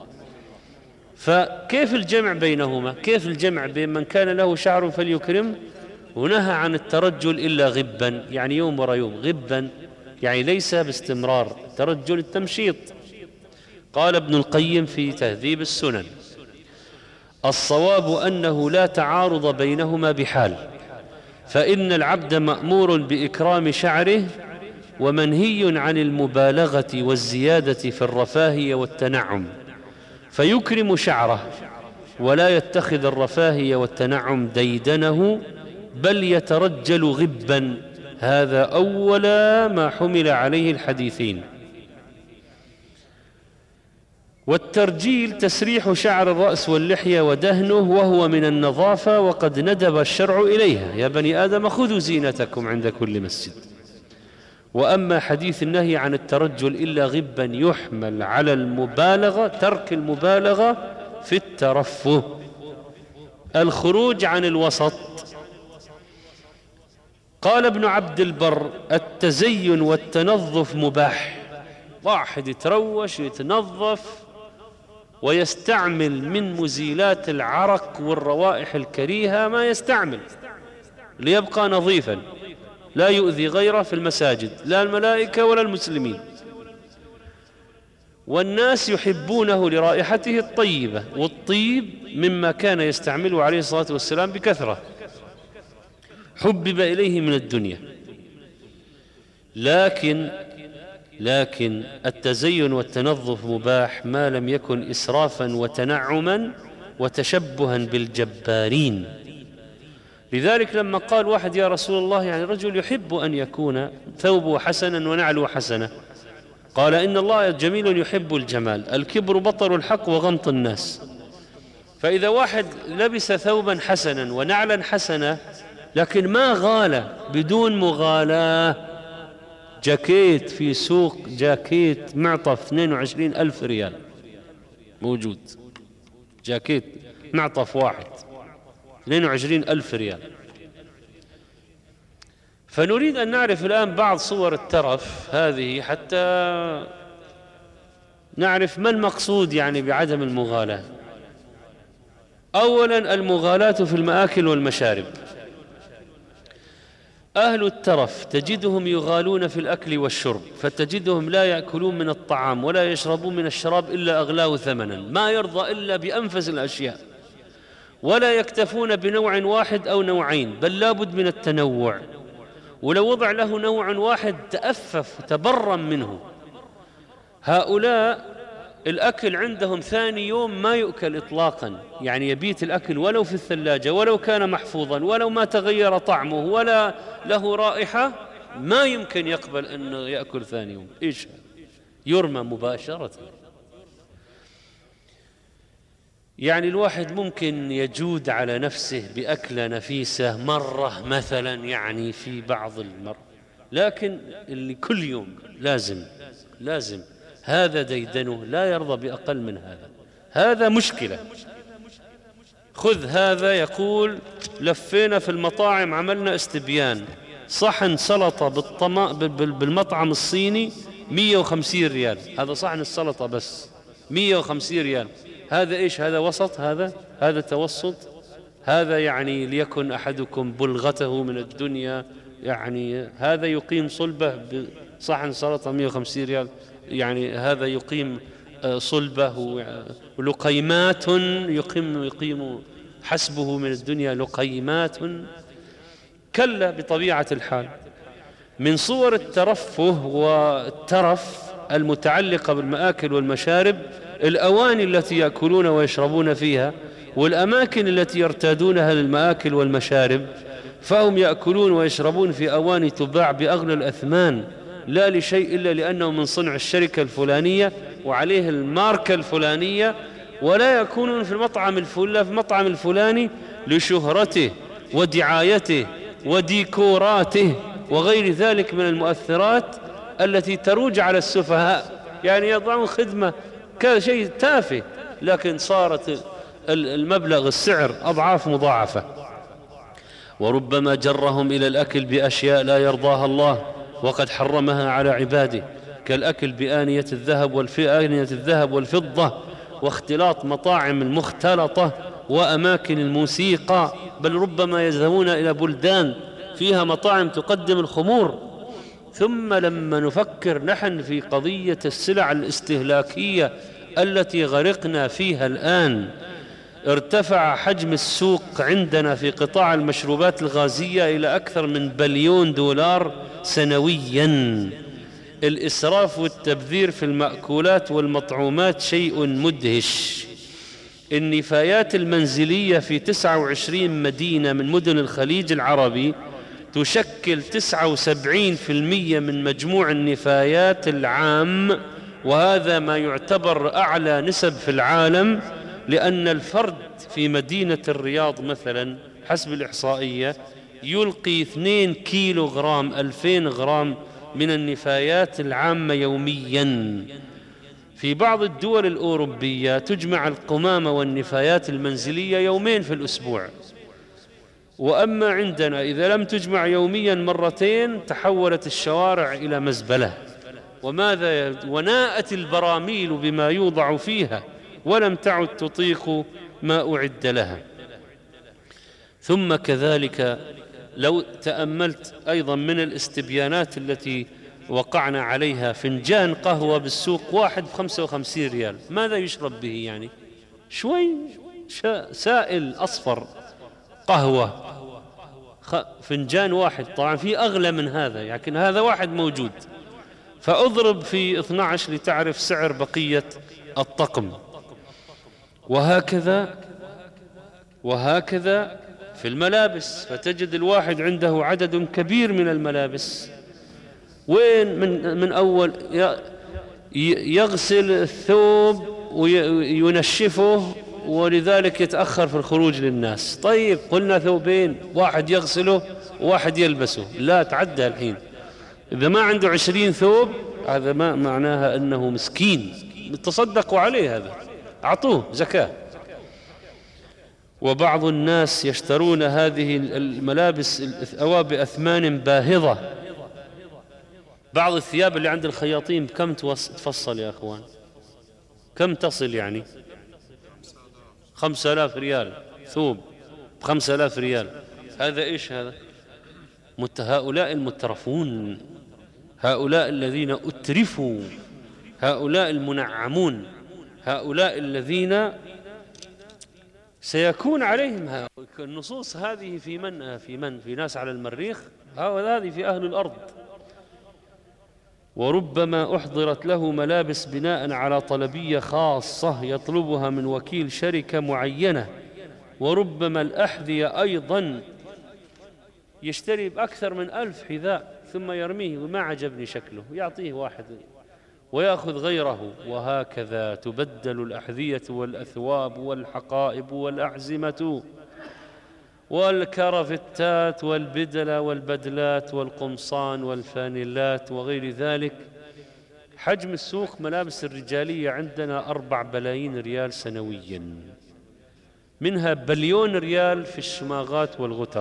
فكيف الجمع بينهما؟ كيف الجمع بين من كان له شعر فليكرمه ونهى عن الترجل إلا غبا، يعني يوم ورا يوم، غبا يعني ليس باستمرار، ترجل التمشيط. قال ابن القيم في تهذيب السنن: الصواب أنه لا تعارض بينهما بحال، فإن العبد مأمور بإكرام شعره ومنهي عن المبالغة والزيادة في الرفاهية والتنعم، فيكرم شعره ولا يتخذ الرفاهية والتنعم ديدنه بل يترجل غبا. هذا أول ما حمل عليه الحديثين. والترجيل تسريح شعر الرأس واللحية ودهنه، وهو من النظافة، وقد ندب الشرع إليها: يا بني آدم خذوا زينتكم عند كل مسجد. وأما حديث النهي عن الترجل إلا غبا يحمل على المبالغة، ترك المبالغة في الترفه، الخروج عن الوسط. قال ابن عبد البر: التزين والتنظف مباح. واحد يتروش ويتنظف ويستعمل من مزيلات العرق والروائح الكريهة ما يستعمل ليبقى نظيفا لا يؤذي غيره في المساجد، لا الملائكة ولا المسلمين. والناس يحبونه لرائحته الطيبة، والطيب مما كان يستعمله عليه الصلاة والسلام بكثرة، حبب إليه من الدنيا. لكن التزين والتنظف مباح ما لم يكن إسرافا وتنعما وتشبها بالجبارين. لذلك لما قال واحد: يا رسول الله، يعني رجل يحب أن يكون ثوبه حسنا ونعله حسنة، قال: إن الله جميل يحب الجمال، الكبر بطر الحق وغمط الناس. فإذا واحد لبس ثوبا حسنا ونعلا حسنة لكن ما غال، بدون مغالاة، جاكيت في سوق، جاكيت معطف 22,000 ريال موجود، جاكيت معطف واحد 22,000 ريال. فنريد أن نعرف الآن بعض صور الترف هذه حتى نعرف ما المقصود يعني بعدم المغالاة. أولا، المغالاة في المآكل والمشارب. أهل الترف تجدهم يغالون في الأكل والشرب، فتجدهم لا يأكلون من الطعام ولا يشربون من الشراب إلا أغلاه ثمنا، ما يرضى إلا بأنفس الأشياء، ولا يكتفون بنوع واحد أو نوعين، بل لابد من التنوع. ولو وضع له نوع واحد تأفف وتبرم منه. هؤلاء الأكل عندهم ثاني يوم ما يؤكل إطلاقا، يعني يبيت الأكل ولو في الثلاجة، ولو كان محفوظا، ولو ما تغير طعمه ولا له رائحة، ما يمكن يقبل أنه يأكل ثاني يوم. إيش يرمى مباشرة. يعني الواحد ممكن يجود على نفسه بأكلة نفيسة مرة مثلا، يعني في بعض المرة، لكن اللي كل يوم لازم هذا ديدنه، لا يرضى بأقل من هذا. هذا مشكلة. خذ هذا يقول: لفينا في المطاعم عملنا استبيان، صحن سلطة بالمطعم الصيني 150 ريال، هذا صحن السلطة بس 150 ريال. هذا إيش؟ هذا وسط؟ هذا توسط؟ هذا يعني ليكن أحدكم بلغته من الدنيا، يعني هذا يقيم صلبة بصحن سلطة 150 ريال، هذا يقيم صلبه ولقيمات، يقيم حسبه من الدنيا لقيمات. كلا بطبيعة الحال. من صور الترفه والترف المتعلقة بالمآكل والمشارب الأواني التي يأكلون ويشربون فيها، والأماكن التي يرتادونها للمآكل والمشارب، فهم يأكلون ويشربون في أواني تباع بأغلى الأثمان، لا لشيء إلا لأنه من صنع الشركة الفلانية وعليه الماركة الفلانية، ولا يكونون في المطعم الفلاني لشهرته ودعايته وديكوراته وغير ذلك من المؤثرات التي تروج على السفهاء، يعني يضعون خدمة كشيء تافه، لكن صارت المبلغ السعر أضعاف مضاعفة. وربما جرهم إلى الأكل بأشياء لا يرضاها الله وقد حرمها على عباده، كالأكل بآنية الذهب والفضة، واختلاط مطاعم المختلطة وأماكن الموسيقى، بل ربما يذهبون إلى بلدان فيها مطاعم تقدم الخمور. ثم لما نفكر نحن في قضية السلع الاستهلاكية التي غرقنا فيها الآن، ارتفع حجم السوق عندنا في قطاع المشروبات الغازية إلى أكثر من بليون دولار سنويا. الإسراف والتبذير في المأكولات والمطعومات شيء مدهش. النفايات المنزلية في 29 مدينة من مدن الخليج العربي تشكل 79% من مجموع النفايات العام، وهذا ما يعتبر أعلى نسب في العالم، لأن الفرد في مدينة الرياض مثلا حسب الإحصائية يلقي 2 كيلو غرام 2000 غرام من النفايات العامة يوميا. في بعض الدول الأوروبية تجمع القمامة والنفايات المنزلية يومين في الأسبوع، وأما عندنا إذا لم تجمع يوميا مرتين تحولت الشوارع إلى مزبلة، وناءت البراميل بما يوضع فيها ولم تعد تطيق ما أعد لها. ثم كذلك لو تأملت أيضا من الاستبيانات التي وقعنا عليها، فنجان قهوة بالسوق واحد ب55 ريال، ماذا يشرب به يعني؟ شوي سائل أصفر قهوة، فنجان واحد. طبعا في أغلى من هذا، لكن هذا واحد موجود، فأضرب في 12 لتعرف سعر بقية الطقم. وهكذا في الملابس، فتجد الواحد عنده عدد كبير من الملابس، وين من أول يغسل الثوب وينشفه، ولذلك يتأخر في الخروج للناس. طيب قلنا ثوبين، واحد يغسله وواحد يلبسه، لا تعدى الحين. إذا ما عنده 20 ثوب هذا ما معناها أنه مسكين، تصدقوا عليه، هذا أعطوه زكاة. وبعض الناس يشترون هذه الملابس بأثمان باهظة. بعض الثياب اللي عند الخياطين بكم تفصل يا أخوان؟ كم تصل يعني؟ 5000 ريال ثوب ب5000 ريال. هذا إيش هذا؟ هؤلاء المترفون، هؤلاء الذين أترفوا، هؤلاء المنعمون، هؤلاء الذين سيكون عليهم النصوص هذه في ناس على المريخ، هذه في أهل الأرض. وربما أحضرت له ملابس بناء على طلبية خاصة يطلبها من وكيل شركة معينة، وربما الأحذية أيضا يشتري بأكثر من 1000 حذاء ثم يرميه وما عجبني شكله يعطيه واحد ويأخذ غيره. وهكذا تبدل الأحذية والأثواب والحقائب والأعزمة والكرافتات والبدلة والبدلات والقمصان والفانيلات وغير ذلك. حجم السوق ملابس الرجالية عندنا 4 بلايين ريال سنويا، منها 1 بليون ريال في الشماغات والغتر.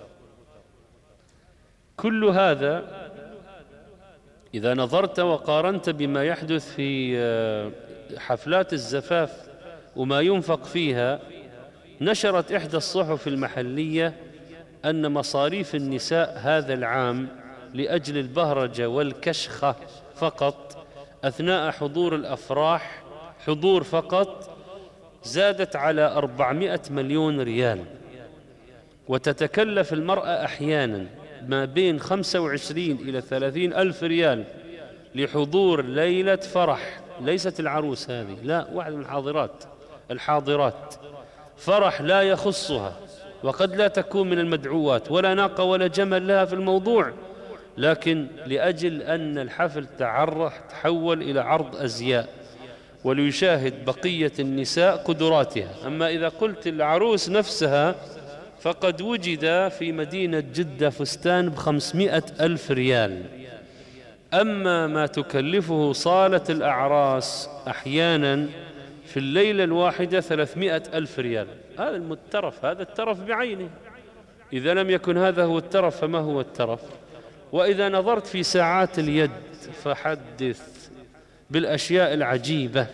كل هذا إذا نظرت وقارنت بما يحدث في حفلات الزفاف وما ينفق فيها، نشرت إحدى الصحف المحلية أن مصاريف النساء هذا العام لأجل البهرجة والكشخة فقط أثناء حضور الأفراح، حضور فقط، زادت على 400 مليون ريال. وتتكلف المرأة أحيانا ما بين 25 إلى 30 ألف ريال لحضور ليلة فرح، ليست العروس هذه، لا، واحد من الحاضرات، فرح لا يخصها، وقد لا تكون من المدعوات ولا ناقة ولا جمل لها في الموضوع، لكن لأجل أن الحفل تحول إلى عرض أزياء وليشاهد بقية النساء قدراتها. أما إذا قلت العروس نفسها فقد وجد في مدينة جدة فستان ب500 ألف ريال. أما ما تكلفه صالة الأعراس أحيانا في الليلة الواحدة 300 ألف ريال. هذا المترف، هذا الترف بعينه. إذا لم يكن هذا هو الترف فما هو الترف؟ وإذا نظرت في ساعات اليد فحدث بالأشياء العجيبة،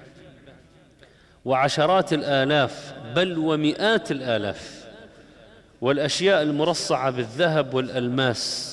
وعشرات الآلاف بل ومئات الآلاف، والأشياء المرصعة بالذهب والألماس.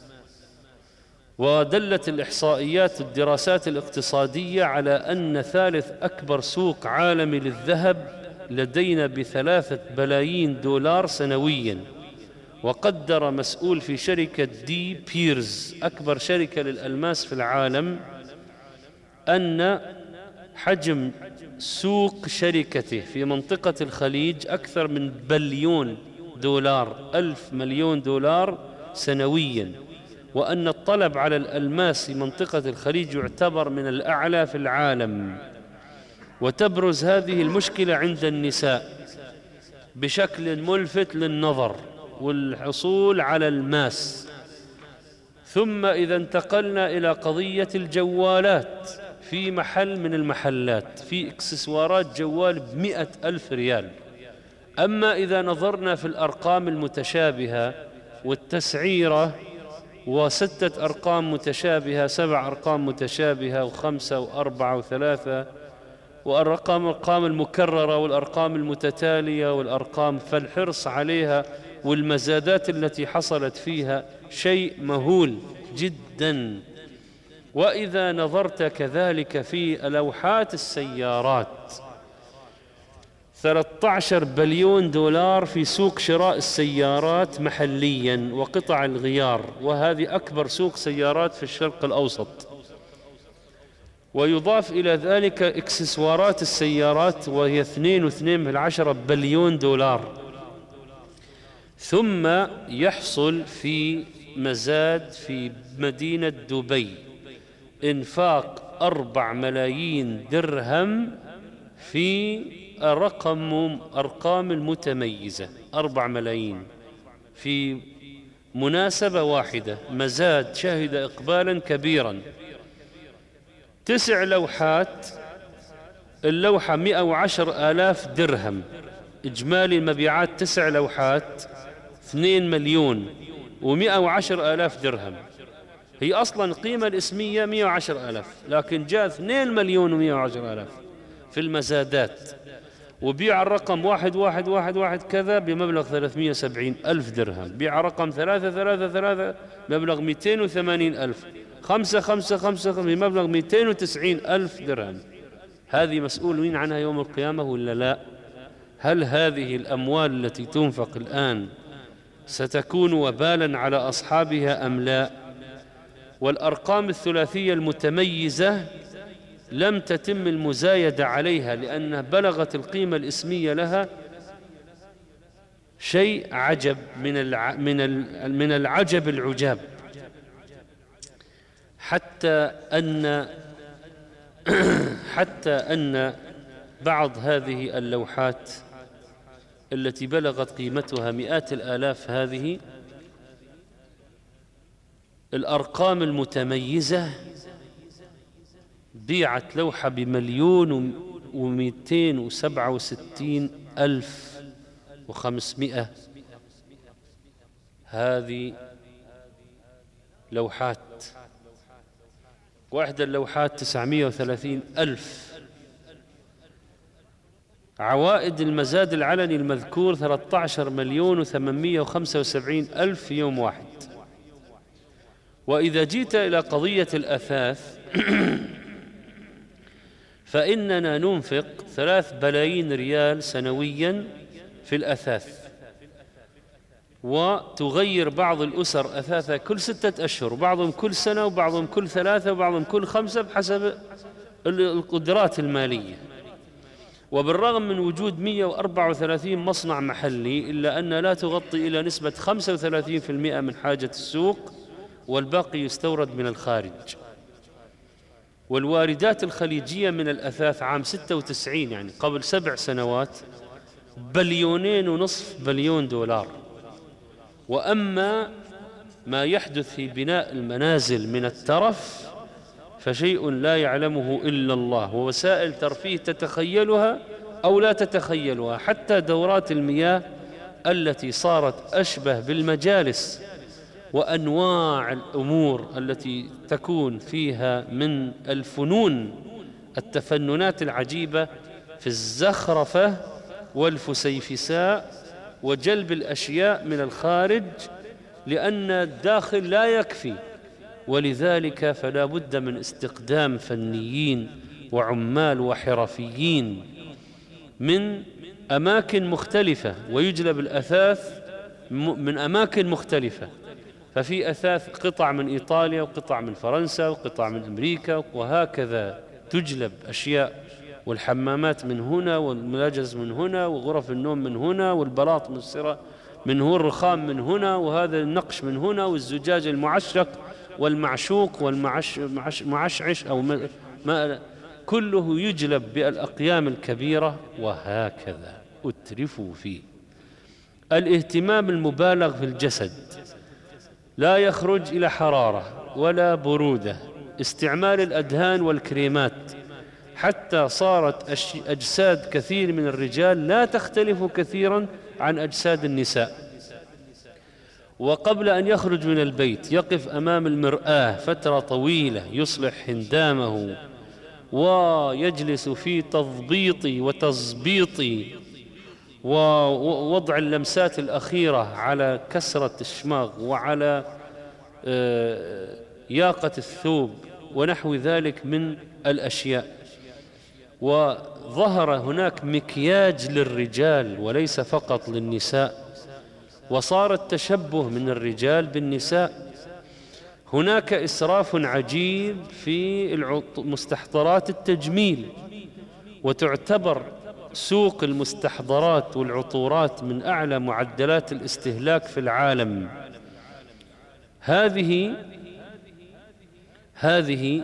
ودلت الإحصائيات الدراسات الاقتصادية على أن ثالث أكبر سوق عالمي للذهب لدينا ب3 بلايين دولار سنويا. وقدر مسؤول في شركة دي بيرز أكبر شركة للألماس في العالم أن حجم سوق شركته في منطقة الخليج أكثر من بليون دولار، 1,000,000,000 دولار سنويا، وأن الطلب على الألماس في منطقة الخليج يعتبر من الأعلى في العالم. وتبرز هذه المشكلة عند النساء بشكل ملفت للنظر والحصول على الماس. ثم إذا انتقلنا إلى قضية الجوالات، في محل من المحلات في إكسسوارات جوال ب100,000 ريال. أما إذا نظرنا في الأرقام المتشابهة والتسعيرة، وستة أرقام متشابهة، 7 أرقام متشابهة، و5 و4 و3، والأرقام المكررة والأرقام المتتالية والأرقام، فالحرص عليها والمزادات التي حصلت فيها شيء مهول جدا. وإذا نظرت كذلك في لوحات السيارات، 13 بليون دولار في سوق شراء السيارات محليا وقطع الغيار، وهذه أكبر سوق سيارات في الشرق الأوسط. ويضاف إلى ذلك إكسسوارات السيارات، وهي 2.2 بليون دولار. ثم يحصل في مزاد في مدينة دبي إنفاق 4 ملايين درهم في أرقام المتميزة، 4 ملايين في مناسبة واحدة، مزاد شهد إقبالا كبيرا. 9 لوحات، اللوحة 110,000 درهم، إجمالي المبيعات 9 لوحات 2,110,000 درهم. هي أصلا القيمة الإسمية 110,000، لكن جاء 2,110,000 في المزادات، وبيع الرقم 1111 كذا بمبلغ 370,000 درهم، بيع رقم 333 بمبلغ 280,000، 555 بمبلغ 290,000 درهم. هذه مسؤولين عنها يوم القيامة ولا لا؟ هل هذه الأموال التي تنفق الآن ستكون وبالا على أصحابها أم لا؟ والأرقام الثلاثية المتميزة لم تتم المزايدة عليها، لأنها بلغت القيمة الإسمية لها شيء عجب من العجب العجاب، حتى أن بعض هذه اللوحات التي بلغت قيمتها مئات الآلاف، هذه الأرقام المتميزة، بيعت لوحة ب1,267,500. هذه لوحات، واحدة اللوحات 930,000. عوائد المزاد العلني المذكور 13,875,000 في يوم واحد. وإذا جيت إلى قضية الأثاث فإننا ننفق 3 بلايين ريال سنويا في الأثاث، وتغير بعض الأسر أثاثها كل 6 أشهر، وبعضهم كل سنة، وبعضهم كل 3، وبعضهم كل 5 بحسب القدرات المالية. وبالرغم من وجود 134 مصنع محلي، إلا أن لا تغطي إلى نسبة 35% من حاجة السوق، والباقي يستورد من الخارج. والواردات الخليجية من الأثاث عام 96، يعني قبل 7 سنوات، 2.5 بليون دولار. وأما ما يحدث في بناء المنازل من الترف فشيء لا يعلمه إلا الله، ووسائل ترفيه تتخيلها أو لا تتخيلها، حتى دورات المياه التي صارت أشبه بالمجالس، وأنواع الأمور التي تكون فيها من الفنون، التفننات العجيبة في الزخرفة والفسيفساء وجلب الأشياء من الخارج، لأن الداخل لا يكفي. ولذلك فلا بد من استقدام فنيين وعمال وحرفيين من أماكن مختلفة، ويجلب الأثاث من أماكن مختلفة. ففي أثاث قطع من إيطاليا، وقطع من فرنسا، وقطع من أمريكا، وهكذا تجلب أشياء والحمامات من هنا، والملاجز من هنا، وغرف النوم من هنا، والبلاط مسرة من هنا، الرخام من هنا، وهذا النقش من هنا، والزجاج المعشق والمعشوق والمعشعش أو ما كله يجلب بالأقيام الكبيرة، وهكذا أترفوا فيه. الاهتمام المبالغ في الجسد لا يخرج إلى حرارة ولا برودة، استعمال الأدهان والكريمات، حتى صارت أجساد كثير من الرجال لا تختلف كثيرا عن أجساد النساء. وقبل أن يخرج من البيت يقف أمام المرآة فترة طويلة يصلح هندامه ويجلس في تضبيط وتظبيط ووضع اللمسات الأخيرة على كسرة الشماغ وعلى ياقة الثوب ونحو ذلك من الأشياء. وظهر هناك مكياج للرجال وليس فقط للنساء، وصار التشبه من الرجال بالنساء. هناك إسراف عجيب في مستحضرات التجميل، وتعتبر سوق المستحضرات والعطورات من أعلى معدلات الاستهلاك في العالم. هذه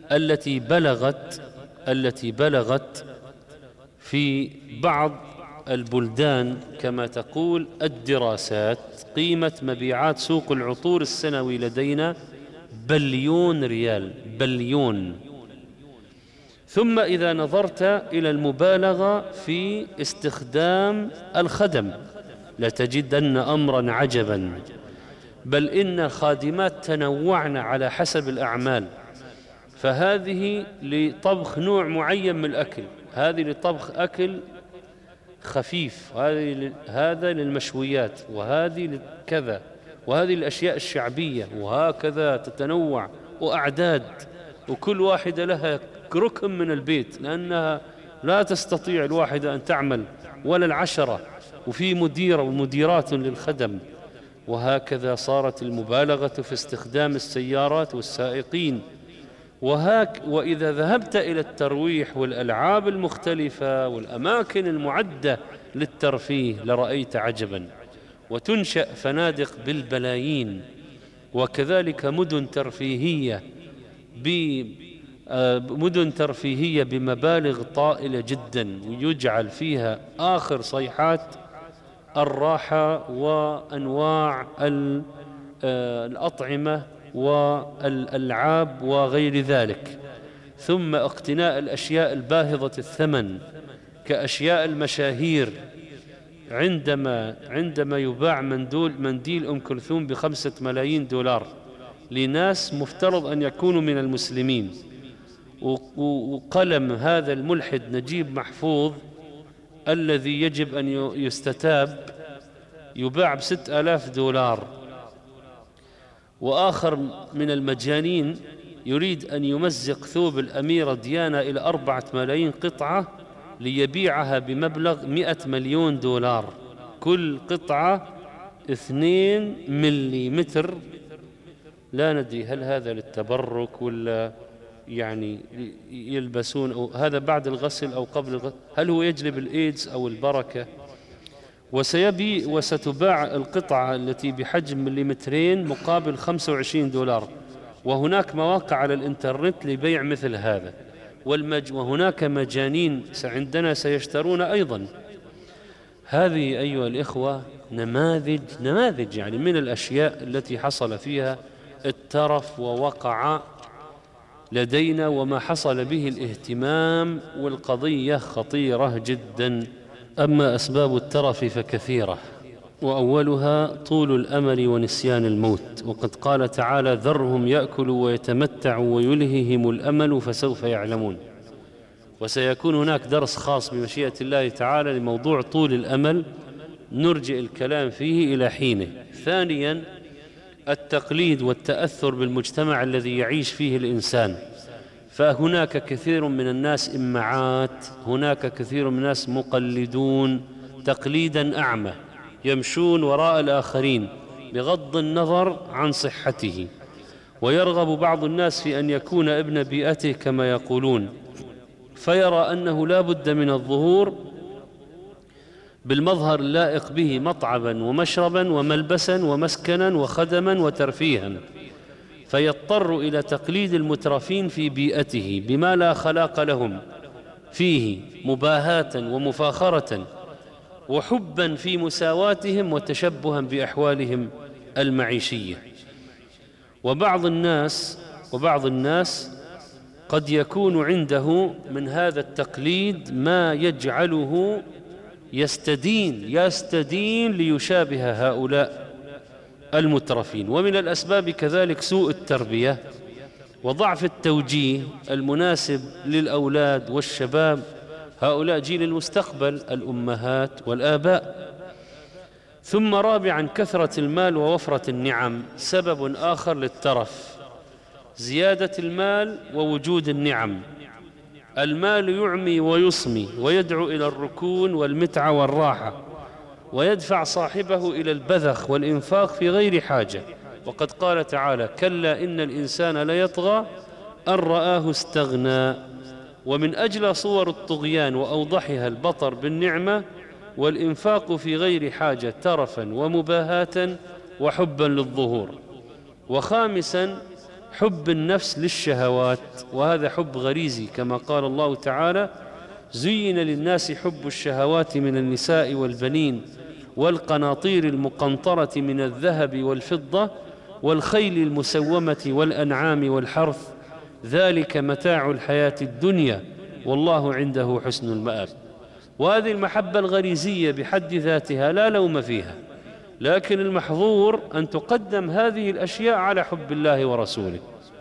التي بلغت في بعض البلدان كما تقول الدراسات قيمة مبيعات سوق العطور السنوي لدينا بليون ريال، بليون. ثم إذا نظرت إلى المبالغة في استخدام الخدم لتجدن أمرا عجبا، بل إن الخادمات تنوعن على حسب الأعمال، فهذه لطبخ نوع معين من الأكل، هذه لطبخ أكل خفيف، هذا للمشويات، وهذه لكذا، وهذه الأشياء الشعبية، وهكذا تتنوع وأعداد، وكل واحدة لها ركن من البيت، لأنها لا تستطيع الواحدة أن تعمل ولا العشرة، وفي مديرة ومديرات للخدم. وهكذا صارت المبالغة في استخدام السيارات والسائقين. وإذا ذهبت إلى الترويح والألعاب المختلفة والأماكن المعدة للترفيه لرأيت عجبا. وتنشأ فنادق بالبلايين، وكذلك مدن ترفيهية بمبالغ طائلة جدا، ويجعل فيها آخر صيحات الراحة وأنواع الأطعمة والألعاب وغير ذلك، ثم اقتناء الأشياء الباهظة الثمن كأشياء المشاهير. عندما يباع منديل أم كلثوم ب5 ملايين دولار لناس مفترض أن يكونوا من المسلمين، وقلم هذا الملحد نجيب محفوظ الذي يجب أن يستتاب يباع ب6,000 دولار. وآخر من المجانين يريد أن يمزق ثوب الأميرة ديانا إلى 4 ملايين قطعة ليبيعها بمبلغ 100 مليون دولار، كل قطعة 2 مليمتر. لا ندري هل هذا للتبرك ولا يعني يلبسون، أو هذا بعد الغسل أو قبل الغسل، هل هو يجلب الإيدز أو البركة؟ وستباع القطعة التي بحجم 2 مليمتر مقابل 25 دولار. وهناك مواقع على الإنترنت لبيع مثل هذا، وهناك مجانين عندنا سيشترون أيضا. هذه أيها الإخوة نماذج يعني من الأشياء التي حصل فيها الترف ووقع لدينا، وما حصل به الاهتمام، والقضية خطيرة جدا. أما أسباب الترف فكثيرة، وأولها طول الأمل ونسيان الموت. وقد قال تعالى: ذرهم يأكلوا ويتمتعوا ويلههم الأمل فسوف يعلمون. وسيكون هناك درس خاص بمشيئة الله تعالى لموضوع طول الأمل، نرجئ الكلام فيه إلى حينه. ثانيا، التقليد والتأثر بالمجتمع الذي يعيش فيه الإنسان، فهناك كثير من الناس إمعات، هناك كثير من الناس مقلدون تقليدا أعمى، يمشون وراء الآخرين بغض النظر عن صحته، ويرغب بعض الناس في أن يكون ابن بيئته كما يقولون، فيرى أنه لا بد من الظهور بالمظهر اللائق به مطعما ومشربا وملبسا ومسكنا وخدما وترفيها، فيضطر إلى تقليد المترفين في بيئته بما لا خلاق لهم فيه، مباهاة ومفاخرة وحبا في مساواتهم وتشبها بأحوالهم المعيشية. وبعض الناس قد يكون عنده من هذا التقليد ما يجعله يستدين ليشابه هؤلاء المترفين. ومن الأسباب كذلك سوء التربية وضعف التوجيه المناسب للأولاد والشباب، هؤلاء جيل المستقبل، الأمهات والآباء. ثم رابعا كثرة المال ووفرة النعم سبب آخر للترف، زيادة المال ووجود النعم. المال يعمي ويصمي ويدعو إلى الركون والمتعة والراحة، ويدفع صاحبه إلى البذخ والإنفاق في غير حاجة. وقد قال تعالى: كلا إن الإنسان ليطغى أن رآه استغنى. ومن أجل صور الطغيان وأوضحها البطر بالنعمة والإنفاق في غير حاجة ترفا ومباهاة وحبا للظهور. وخامسا حب النفس للشهوات، وهذا حب غريزي كما قال الله تعالى: زين للناس حب الشهوات من النساء والبنين والقناطير المقنطرة من الذهب والفضة والخيل المسومة والأنعام والحرث، ذلك متاع الحياة الدنيا والله عنده حسن المآب. وهذه المحبة الغريزية بحد ذاتها لا لوم فيها، لكن المحظور أن تقدم هذه الأشياء على حب الله ورسوله.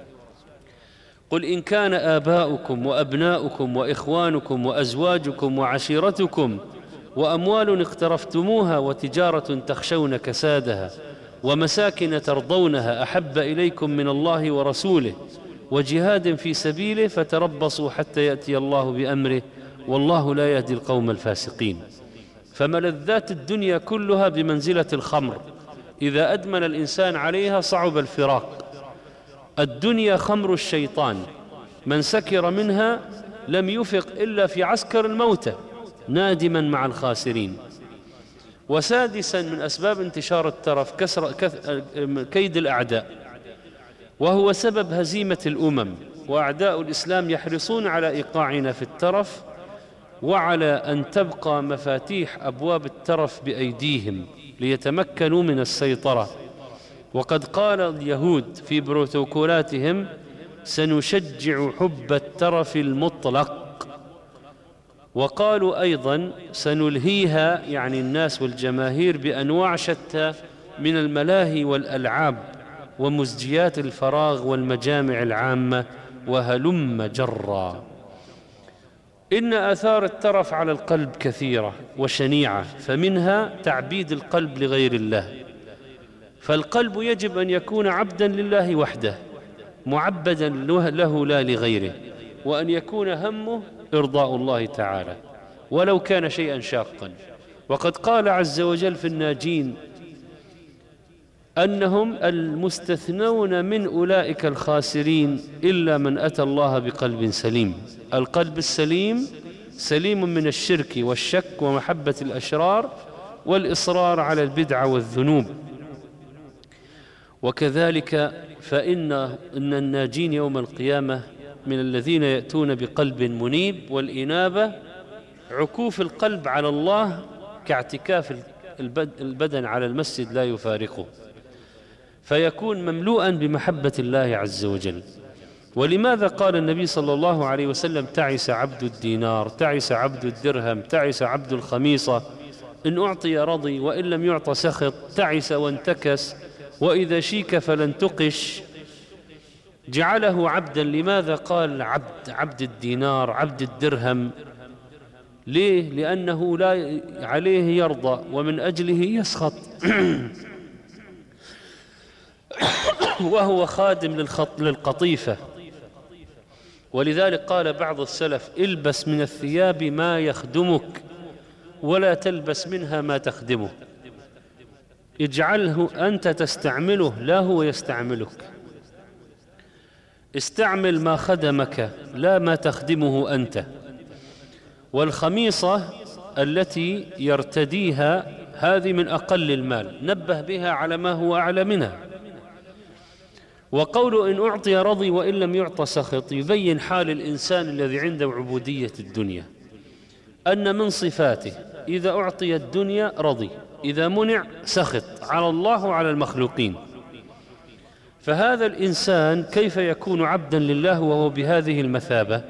قل إن كان آباؤكم وأبناؤكم وإخوانكم وأزواجكم وعشيرتكم وأموال اقترفتموها وتجارة تخشون كسادها ومساكن ترضونها أحب إليكم من الله ورسوله وجهاد في سبيله فتربصوا حتى يأتي الله بأمره والله لا يهدي القوم الفاسقين. فملذات الدنيا كلها بمنزلة الخمر، إذا أدمن الإنسان عليها صعب الفراق. الدنيا خمر الشيطان، من سكر منها لم يفق إلا في عسكر الموتى نادما مع الخاسرين. وسادسا من أسباب انتشار الترف كيد الأعداء، وهو سبب هزيمة الأمم. وأعداء الإسلام يحرصون على إيقاعنا في الترف وعلى أن تبقى مفاتيح أبواب الترف بأيديهم ليتمكنوا من السيطرة. وقد قال اليهود في بروتوكولاتهم: سنشجع حب الترف المطلق. وقالوا أيضا: سنلهيها، يعني الناس والجماهير، بأنواع شتى من الملاهي والألعاب ومزجيات الفراغ والمجامع العامة وهلم جرا. إن آثار الترف على القلب كثيرة وشنيعة، فمنها تعبيد القلب لغير الله. فالقلب يجب أن يكون عبدا لله وحده، معبدا له لا لغيره، وأن يكون همه إرضاء الله تعالى ولو كان شيئا شاقا. وقد قال عز وجل في الناجين أنهم المستثنون من أولئك الخاسرين إلا من أتى الله بقلب سليم. القلب السليم سليم من الشرك والشك ومحبة الأشرار والإصرار على البدع والذنوب. وكذلك فإن الناجين يوم القيامة من الذين يأتون بقلب منيب، والإنابة عكوف القلب على الله كاعتكاف البدن على المسجد لا يفارقه، فيكون مملوءا بمحبة الله عز وجل. ولماذا قال النبي صلى الله عليه وسلم: تعس عبد الدينار، تعس عبد الدرهم، تعس عبد الخميصة، إن أعطي رضي وإن لم يعط سخط، تعس وانتكس، وإذا شيك فلن تقش. جعله عبدا. لماذا قال عبد الدينار، عبد الدرهم؟ ليه؟ لأنه لا عليه يرضى ومن أجله يسخط وهو خادم للقطيفة. ولذلك قال بعض السلف: البس من الثياب ما يخدمك ولا تلبس منها ما تخدمه. اجعله أنت تستعمله لا هو يستعملك. استعمل ما خدمك لا ما تخدمه أنت. والخميصة التي يرتديها هذه من أقل المال، نبه بها على ما هو أعلى منها. وقول إن أعطي رضي وإن لم يعط سخط يبين حال الإنسان الذي عنده عبودية الدنيا، أن من صفاته إذا أعطي الدنيا رضي، إذا منع سخط على الله وعلى المخلوقين. فهذا الإنسان كيف يكون عبدا لله وهو بهذه المثابة؟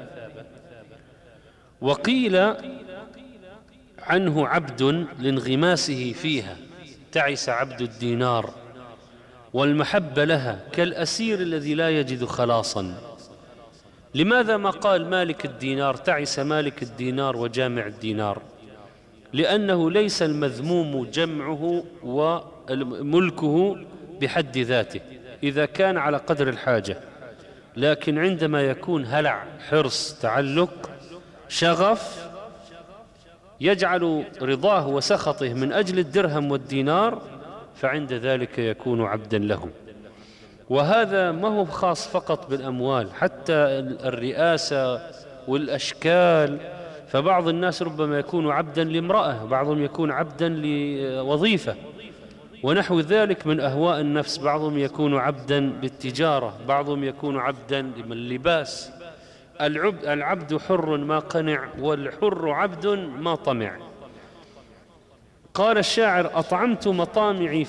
وقيل عنه عبد لانغماسه فيها، تعس عبد الدينار، والمحبة لها كالأسير الذي لا يجد خلاصا. لماذا ما قال مالك الدينار؟ تعس مالك الدينار وجامع الدينار، لأنه ليس المذموم جمعه وملكه بحد ذاته إذا كان على قدر الحاجة، لكن عندما يكون هلع، حرص، تعلق، شغف يجعل رضاه وسخطه من أجل الدرهم والدينار، فعند ذلك يكون عبدا له. وهذا ما هو خاص فقط بالأموال، حتى الرئاسة والأشكال. فبعض الناس ربما يكون عبدا لامرأة، بعضهم يكون عبدا لوظيفة ونحو ذلك من أهواء النفس، بعضهم يكون عبدا للتجارة، بعضهم يكون عبدا للباس. العبد حر ما قنع، والحر عبد ما طمع. قال الشاعر: أطعمت مطامعي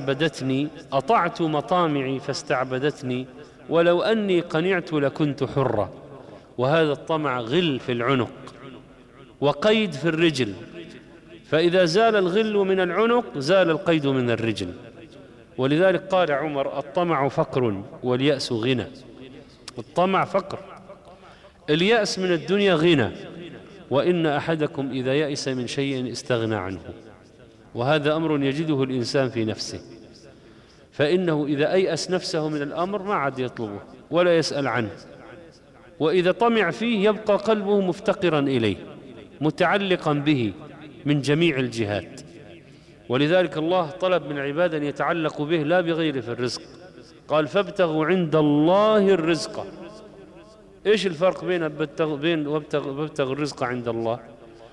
فاستعبدتني، ولو أني قنعت لكنت حرا. وهذا الطمع غل في العنق وقيد في الرجل، فإذا زال الغل من العنق زال القيد من الرجل. ولذلك قال عمر: الطمع فقر واليأس غنى. الطمع فقر، اليأس من الدنيا غنى، وإن أحدكم إذا يأس من شيء استغنى عنه. وهذا أمر يجده الإنسان في نفسه، فإنه إذا أيأس نفسه من الأمر ما عاد يطلبه ولا يسأل عنه، وإذا طمع فيه يبقى قلبه مفتقرا إليه متعلقا به من جميع الجهات. ولذلك الله طلب من العباد أن يتعلقوا به لا بغيره في الرزق، قال: فابتغوا عند الله الرزق. إيش الفرق بين وابتغوا الرزق عند الله؟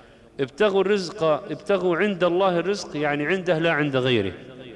ابتغوا عند الله الرزق يعني عنده لا عند غيره.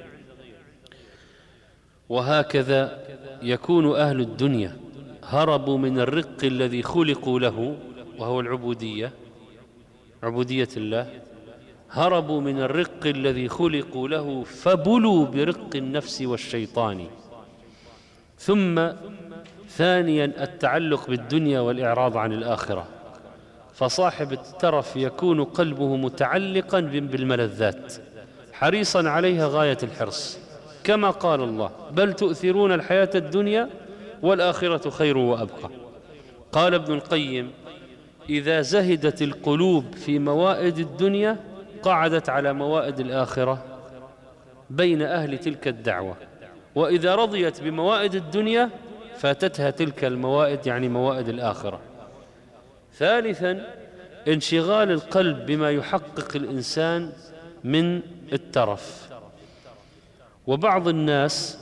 وهكذا يكون أهل الدنيا هربوا من الرق الذي خلقوا له وهو العبودية، عبودية الله. هربوا من الرق الذي خلقوا له فبلوا برق النفس والشيطان. ثم ثانيا التعلق بالدنيا والإعراض عن الآخرة. فصاحب الترف يكون قلبه متعلقا بالملذات، حريصا عليها غاية الحرص، كما قال الله: بل تؤثرون الحياة الدنيا والآخرة خير وأبقى. قال ابن القيم: إذا زهدت القلوب في موائد الدنيا قعدت على موائد الآخرة بين أهل تلك الدعوة، وإذا رضيت بموائد الدنيا فاتتها تلك الموائد، يعني موائد الآخرة. ثالثا انشغال القلب بما يحقق الإنسان من الترف. وبعض الناس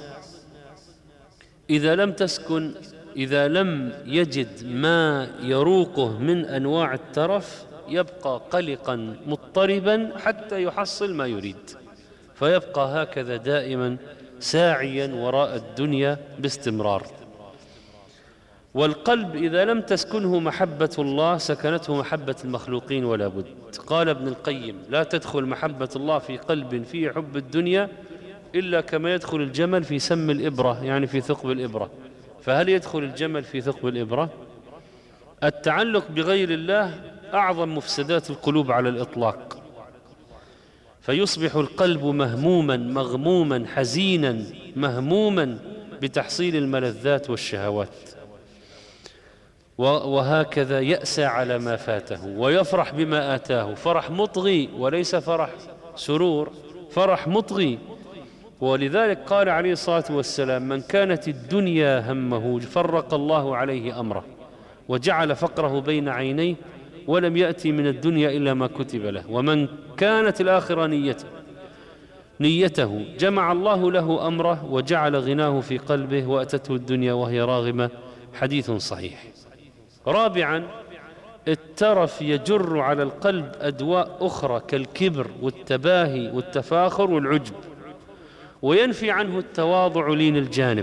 إذا لم يجد ما يروقه من أنواع الترف يبقى قلقا مضطربا حتى يحصل ما يريد، فيبقى هكذا دائما ساعيا وراء الدنيا باستمرار. والقلب إذا لم تسكنه محبة الله سكنته محبة المخلوقين ولا بد. قال ابن القيم: لا تدخل محبة الله في قلب فيه حب الدنيا إلا كما يدخل الجمل في سم الإبرة، يعني في ثقب الإبرة. فهل يدخل الجمل في ثقب الإبرة؟ التعلق بغير الله أعظم مفسدات القلوب على الإطلاق، فيصبح القلب مهموما مغموما حزينا مهموما بتحصيل الملذات والشهوات، وهكذا يأسى على ما فاته ويفرح بما آتاه، فرح مطغي وليس فرح سرور، فرح مطغي. ولذلك قال عليه الصلاة والسلام: من كانت الدنيا همه فرق الله عليه أمره وجعل فقره بين عينيه ولم يأتي من الدنيا إلا ما كتب له، ومن كانت الآخرة نيته جمع الله له أمره وجعل غناه في قلبه وأتته الدنيا وهي راغمة. حديث صحيح. رابعا الترف يجر على القلب أدواء أخرى كالكبر والتباهي والتفاخر والعجب، وينفي عنه التواضع لين الجانب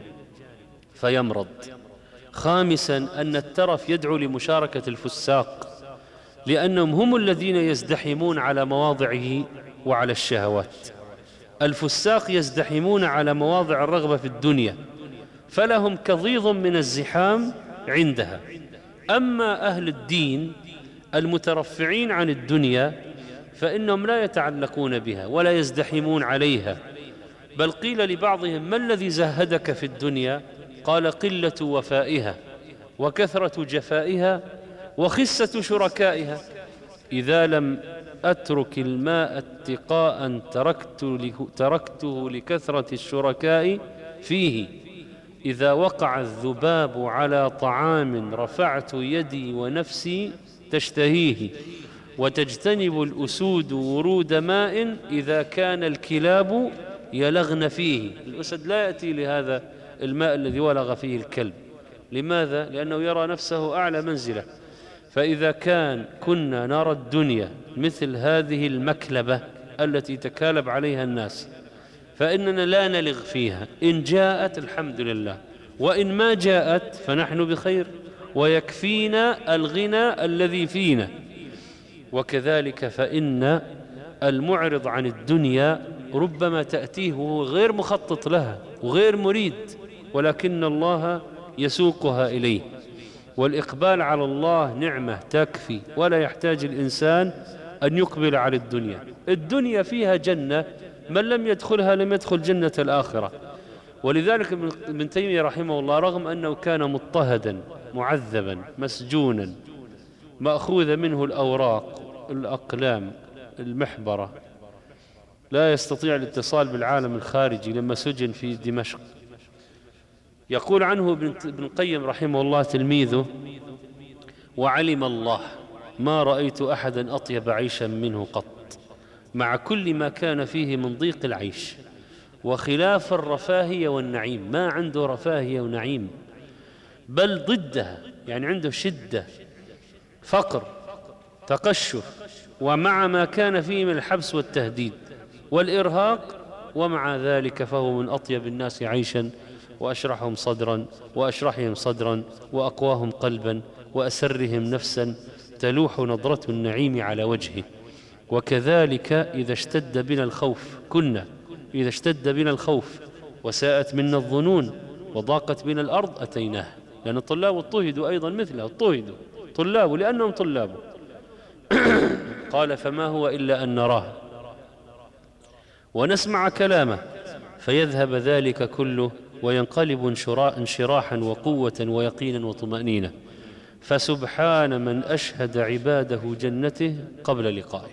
فيمرض. خامسا أن الترف يدعو لمشاركة الفساق، لأنهم هم الذين يزدحمون على مواضعه وعلى الشهوات. الفساق يزدحمون على مواضع الرغبة في الدنيا، فلهم كضيض من الزحام عندها. أما أهل الدين المترفعين عن الدنيا فإنهم لا يتعلقون بها ولا يزدحمون عليها، بل قيل لبعضهم: ما الذي زهدك في الدنيا؟ قال: قلة وفائها وكثرة جفائها وخسة شركائها. إذا لم أترك الماء اتقاء تركته لكثرة الشركاء فيه. إذا وقع الذباب على طعام رفعت يدي ونفسي تشتهيه. وتجتنب الأسود ورود ماء إذا كان الكلاب يلغن فيه. الأسد لا يأتي لهذا الماء الذي ولغ فيه الكلب. لماذا؟ لأنه يرى نفسه أعلى منزلة. فإذا كنا نرى الدنيا مثل هذه المكلبة التي تكالب عليها الناس، فإننا لا نلغ فيها. إن جاءت الحمد لله، وإن ما جاءت فنحن بخير، ويكفينا الغنى الذي فينا. وكذلك فإن المعرض عن الدنيا ربما تأتيه وهو غير مخطط لها وغير مريد، ولكن الله يسوقها إليه. والإقبال على الله نعمة تكفي، ولا يحتاج الإنسان أن يقبل على الدنيا. الدنيا فيها جنة، من لم يدخلها لم يدخل جنة الآخرة. ولذلك ابن تيمية رحمه الله رغم أنه كان مضطهدا معذبا مسجونا مأخوذ منه الأوراق الأقلام المحبرة، لا يستطيع الاتصال بالعالم الخارجي لما سجن في دمشق، يقول عنه ابن القيم رحمه الله تلميذه: وعلم الله ما رأيت أحدا أطيب عيشا منه قط، مع كل ما كان فيه من ضيق العيش وخلاف الرفاهية والنعيم. ما عنده رفاهية ونعيم، بل ضدها، يعني عنده شدة، فقر، تقشف، ومع ما كان فيه من الحبس والتهديد والإرهاق، ومع ذلك فهو من أطيب الناس عيشا وأشرحهم صدرا وأقواهم قلبا وأسرهم نفسا تلوح نظرة النعيم على وجهه. وكذلك إذا اشتد بنا الخوف وساءت منا الظنون وضاقت بنا الأرض أتيناه. لأن الطلاب اضطهدوا أيضا مثله، اضطهدوا طلاب لأنهم طلاب. قال: فما هو إلا أن نراه ونسمع كلامه فيذهب ذلك كله وينقلب انشراحا وقوة ويقينا وطمأنينة. فسبحان من أشهد عباده جنته قبل لقائه،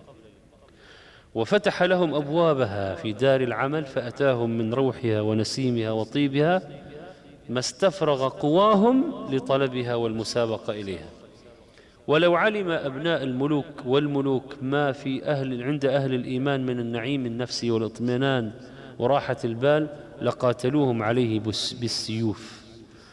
وفتح لهم أبوابها في دار العمل، فأتاهم من روحها ونسيمها وطيبها ما استفرغ قواهم لطلبها والمسابقة إليها. ولو علم أبناء الملوك والملوك ما في عند أهل الإيمان من النعيم النفسي والاطمئنان وراحة البال لقاتلوهم عليه بالسيوف.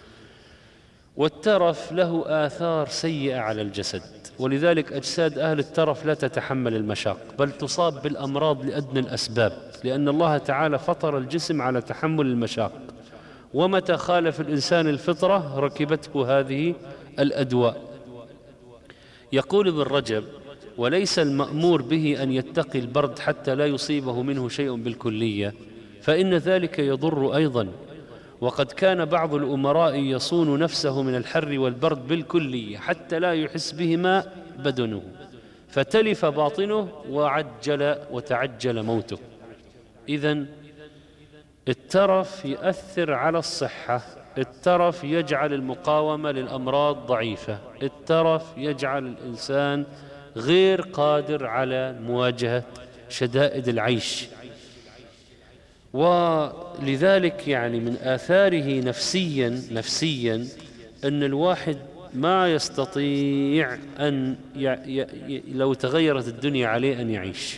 والترف له آثار سيئة على الجسد، ولذلك أجساد أهل الترف لا تتحمل المشاق، بل تصاب بالأمراض لأدنى الأسباب، لأن الله تعالى فطر الجسم على تحمل المشاق، ومتى خالف الإنسان الفطرة ركبته هذه الأدواء. يقول ابن رجب: وليس المأمور به أن يتقي البرد حتى لا يصيبه منه شيء بالكلية، فإن ذلك يضر أيضا. وقد كان بعض الأمراء يصون نفسه من الحر والبرد بالكلية حتى لا يحس بهما بدنه، فتلف باطنه وتعجل موته. إذن الترف يؤثر على الصحة، الترف يجعل المقاومة للأمراض ضعيفة، الترف يجعل الإنسان غير قادر على مواجهة شدائد العيش. ولذلك يعني من آثاره نفسيا أن الواحد ما يستطيع أن لو تغيرت الدنيا عليه أن يعيش.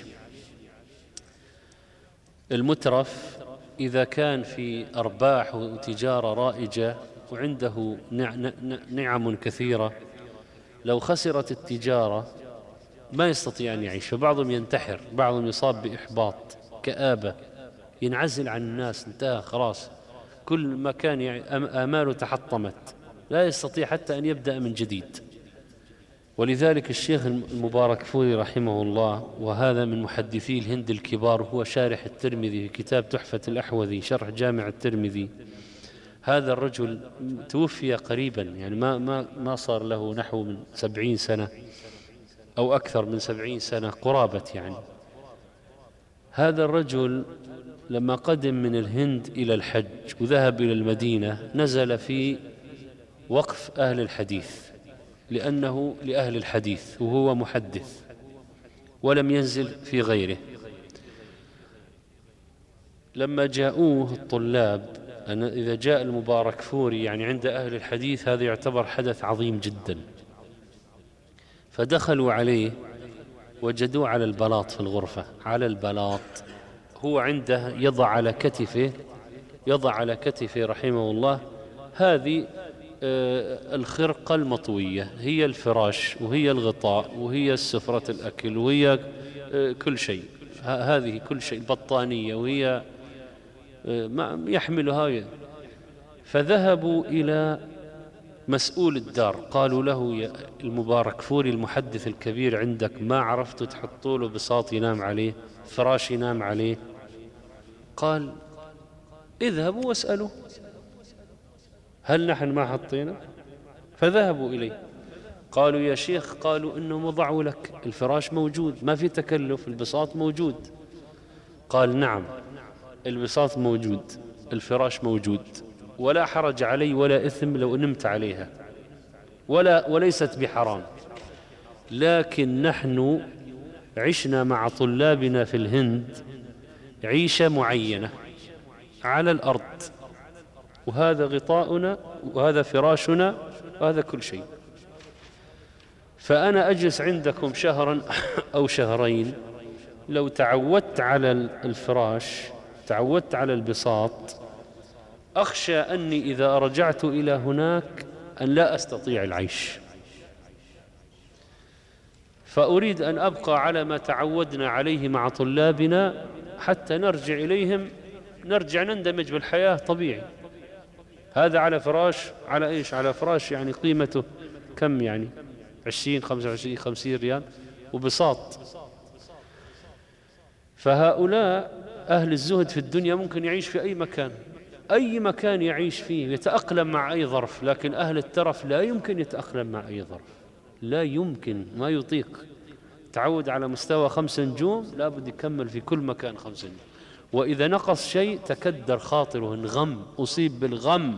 المترف إذا كان في أرباح وتجارة رائجة وعنده نعم كثيرة لو خسرت التجارة ما يستطيع أن يعيش، فبعضهم ينتحر، بعضهم يصاب بإحباط، كآبة، ينعزل عن الناس، انتهى خلاص، كل ما كان آماله تحطمت، لا يستطيع حتى أن يبدأ من جديد. ولذلك الشيخ المباركفوري رحمه الله، وهذا من محدثي الهند الكبار، هو شارح الترمذي في كتاب تحفة الأحوذي شرح جامع الترمذي، هذا الرجل توفي قريبا، يعني ما صار له نحو من 70 سنة أو أكثر من 70 سنة قرابة يعني. هذا الرجل لما قدم من الهند إلى الحج وذهب إلى المدينة، نزل في وقف أهل الحديث لأنه لأهل الحديث وهو محدث، ولم ينزل في غيره. لما جاءوه الطلاب، أن إذا جاء المباركفوري يعني عند أهل الحديث هذا يعتبر حدث عظيم جدا، فدخلوا عليه وجدوه على البلاط في الغرفة، على البلاط، هو عنده يضع على كتفه رحمه الله هذه الخرقة المطوية، هي الفراش وهي الغطاء وهي السفرة الأكل وهي كل شيء، هذه كل شيء، البطانية وهي ما يحملها. فذهبوا إلى مسؤول الدار، قالوا له يا المباركفوري المحدث الكبير عندك، ما عرفتوا تحطوا له بساط ينام عليه، فراش ينام عليه؟ قال اذهبوا واسألوا هل نحن ما حطينا؟ فذهبوا إليه، قالوا يا شيخ، قالوا إنهم وضعوا لك، الفراش موجود، ما في تكلف، البساط موجود. قال نعم، البساط موجود، الفراش موجود، ولا حرج علي ولا إثم لو نمت عليها، وليست بحرام، لكن نحن عشنا مع طلابنا في الهند عيشة معينة على الأرض، وهذا غطاؤنا وهذا فراشنا وهذا كل شيء، فأنا أجلس عندكم شهرا أو شهرين، لو تعودت على الفراش، تعودت على البساط، أخشى أني إذا رجعت إلى هناك أن لا أستطيع العيش، فأريد أن أبقى على ما تعودنا عليه مع طلابنا حتى نرجع إليهم، نرجع نندمج بالحياة طبيعي. هذا على فراش، على إيش؟ على فراش يعني قيمته كم يعني 20 25 50 ريال، وبساط. فهؤلاء أهل الزهد في الدنيا ممكن يعيش في أي مكان، أي مكان يعيش فيه، يتأقلم مع أي ظرف، لكن أهل الترف لا يمكن يتأقلم مع أي ظرف، لا يمكن، ما يطيق. تعود على مستوى 5 نجوم، لا بد يكمل في كل مكان 5 نجوم، وإذا نقص شيء تكدر خاطره، انغم، أصيب بالغم.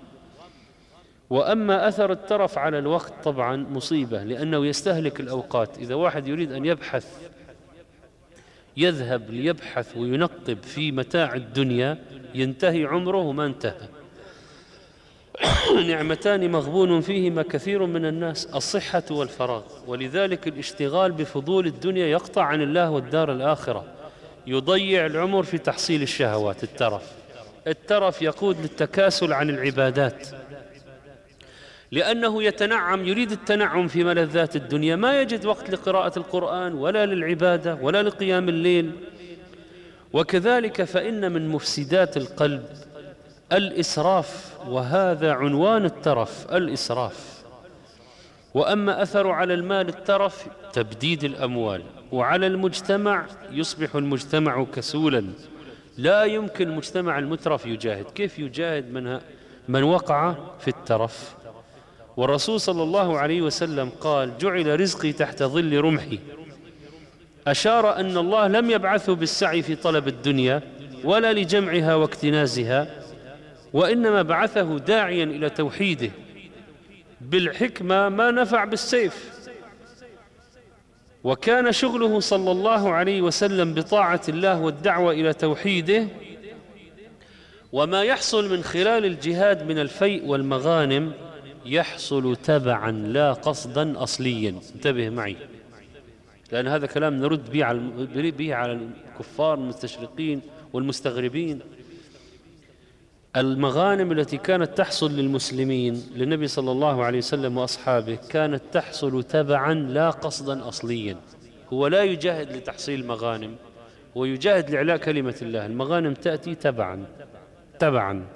وأما أثر الترف على الوقت طبعا مصيبة، لأنه يستهلك الأوقات. إذا واحد يريد أن يبحث، يذهب ليبحث وينقب في متاع الدنيا، ينتهي عمره وما انتهى. نعمتان مغبون فيهما كثير من الناس، الصحة والفراغ، ولذلك الاشتغال بفضول الدنيا يقطع عن الله والدار الآخرة، يضيع العمر في تحصيل الشهوات. الترف يقود للتكاسل عن العبادات، لأنه يتنعم، يريد التنعم في ملذات الدنيا، ما يجد وقت لقراءة القرآن ولا للعبادة ولا لقيام الليل. وكذلك فإن من مفسدات القلب الإسراف، وهذا عنوان الترف، الإسراف. وأما أثر على المال الترف تبديد الأموال، وعلى المجتمع يصبح المجتمع كسولا، لا يمكن المجتمع المترف يجاهد. كيف يجاهد من وقع في الترف؟ والرسول صلى الله عليه وسلم قال جعل رزقي تحت ظل رمحي، أشار أن الله لم يبعثه بالسعي في طلب الدنيا ولا لجمعها واكتنازها، وإنما بعثه داعيا إلى توحيده بالحكمة ما نفع بالسيف. وكان شغله صلى الله عليه وسلم بطاعة الله والدعوة إلى توحيده، وما يحصل من خلال الجهاد من الفيء والمغانم يحصل تبعا لا قصدا أصليا. انتبه معي، لأن هذا كلام نرد به على الكفار المستشرقين والمستغربين. المغانم التي كانت تحصل للمسلمين للنبي صلى الله عليه وسلم وأصحابه كانت تحصل تبعا لا قصدا أصليا. هو لا يجاهد لتحصيل المغانم، ويجاهد لإعلاء كلمة الله. المغانم تأتي تبعا.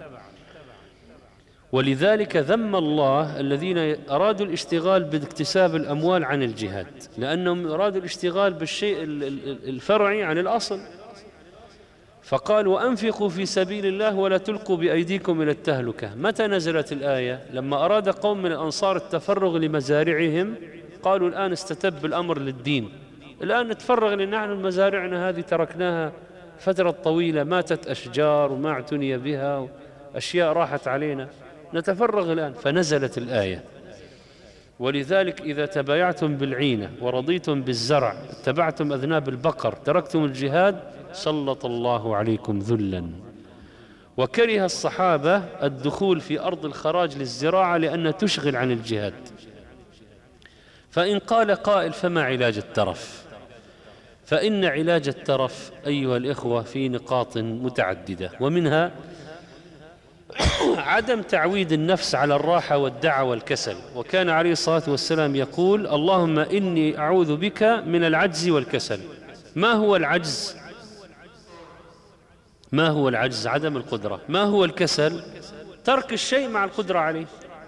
ولذلك ذم الله الذين أرادوا الاشتغال باكتساب الأموال عن الجهاد، لأنهم أرادوا الاشتغال بالشيء الفرعي عن الأصل. فقال وأنفقوا في سبيل الله ولا تلقوا بأيديكم إلى التهلكة. متى نزلت الآية؟ لما أراد قوم من الأنصار التفرغ لمزارعهم، قالوا الآن استتب الأمر للدين، الآن نتفرغ لنحن مزارعنا هذه تركناها فترة طويلة، ماتت أشجار وما اعتني بها، أشياء راحت علينا، نتفرغ الآن. فنزلت الآية. ولذلك إذا تبايعتم بالعينة ورضيتم بالزرع، اتبعتم أذناب البقر، تركتم الجهاد، سلط الله عليكم ذلا. وكره الصحابة الدخول في أرض الخراج للزراعة لأنها تشغل عن الجهاد. فإن قال قائل فما علاج الترف؟ فإن علاج الترف أيها الإخوة في نقاط متعددة، ومنها عدم تعويد النفس على الراحة والدعة والكسل. وكان عليه الصلاة والسلام يقول اللهم إني أعوذ بك من العجز والكسل. ما هو العجز؟ ما هو العجز؟ عدم القدرة. ما هو الكسل؟ ترك الشيء مع القدرة عليه.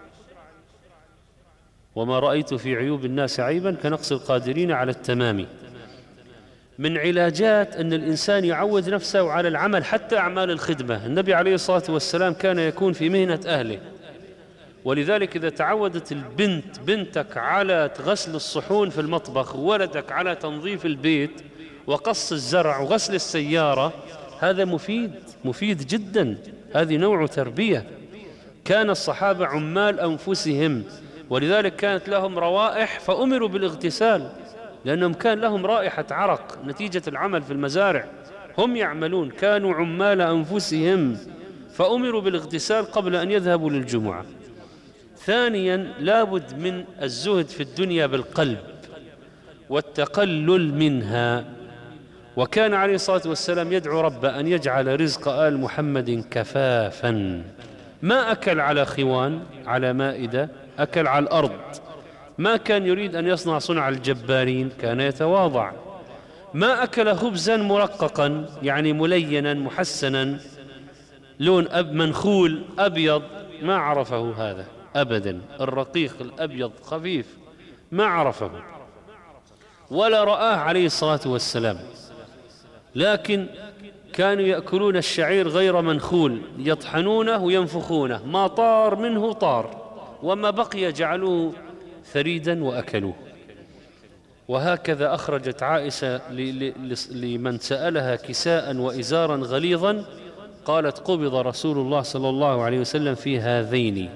وما رأيت في عيوب الناس عيبا كنقص القادرين على التمام. من علاجات أن الإنسان يعود نفسه على العمل، حتى أعمال الخدمة. النبي عليه الصلاة والسلام كان يكون في مهنة أهله، ولذلك إذا تعودت بنتك على غسل الصحون في المطبخ، وولدك على تنظيف البيت وقص الزرع وغسل السيارة، هذا مفيد جدا. هذه نوع تربية. كان الصحابة عمال أنفسهم، ولذلك كانت لهم روائح فأمروا بالاغتسال، لأنهم كان لهم رائحة عرق نتيجة العمل في المزارع. هم يعملون، كانوا عمال أنفسهم فأمروا بالاغتسال قبل أن يذهبوا للجمعة. ثانيا لابد من الزهد في الدنيا بالقلب والتقلل منها. وكان عليه الصلاة والسلام يدعو ربه أن يجعل رزق آل محمد كفافا. ما أكل على خوان على مائدة، أكل على الأرض. ما كان يريد أن يصنع صنع الجبارين، كان يتواضع. ما أكل خبزا مرققا يعني ملينا محسنا لون منخول أبيض، ما عرفه هذا أبدا. الرقيق الأبيض خفيف ما عرفه ولا رآه عليه الصلاة والسلام. لكن كانوا يأكلون الشعير غير منخول، يطحنونه وينفخونه، ما طار منه طار، وما بقي جعلوه ثريدا وأكلوه. وهكذا أخرجت عائشة لمن سألها كساء وإزارا غليظا، قالت قبض رسول الله صلى الله عليه وسلم في هذين.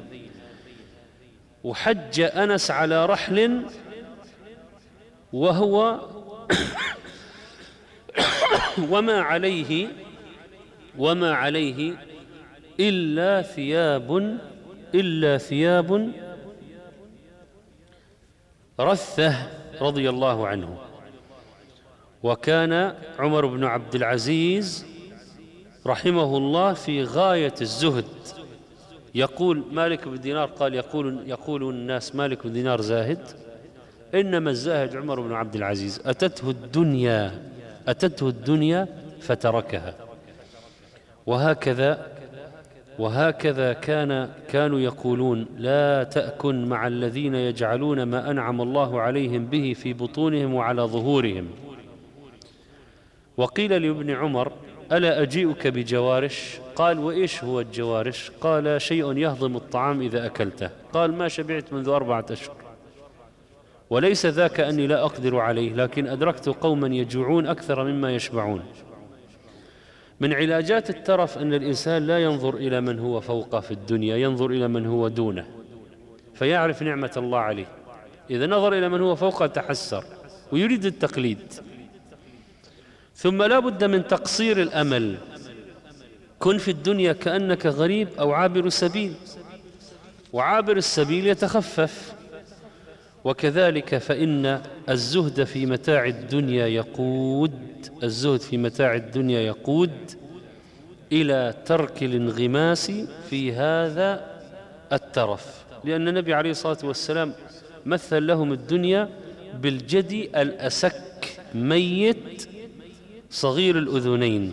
وحج أنس على رحل وهو وما عليه إلا ثياب رثه رضي الله عنه. وكان عمر بن عبد العزيز رحمه الله في غاية الزهد. يقول مالك بن دينار قال يقول الناس مالك بن دينار زاهد، إنما الزاهد عمر بن عبد العزيز أتته الدنيا فتركها. وهكذا كانوا يقولون لا تأكن مع الذين يجعلون ما أنعم الله عليهم به في بطونهم وعلى ظهورهم. وقيل لابن عمر ألا أجيئك بجوارش؟ قال وإيش هو الجوارش؟ قال شيء يهضم الطعام إذا أكلته. قال ما شبعت منذ 4 أشهر، وليس ذاك أني لا أقدر عليه، لكن أدركت قوما يجوعون أكثر مما يشبعون. من علاجات الترف أن الإنسان لا ينظر إلى من هو فوقه في الدنيا، ينظر إلى من هو دونه فيعرف نعمة الله عليه. إذا نظر إلى من هو فوقه تحسر ويريد التقليد. ثم لا بد من تقصير الأمل. كن في الدنيا كأنك غريب أو عابر سبيل، وعابر السبيل يتخفف. وكذلك فإن الزهد في متاع الدنيا يقود إلى ترك الانغماس في هذا الترف، لأن النبي عليه الصلاة والسلام مثل لهم الدنيا بالجدي الأسك ميت صغير الأذنين.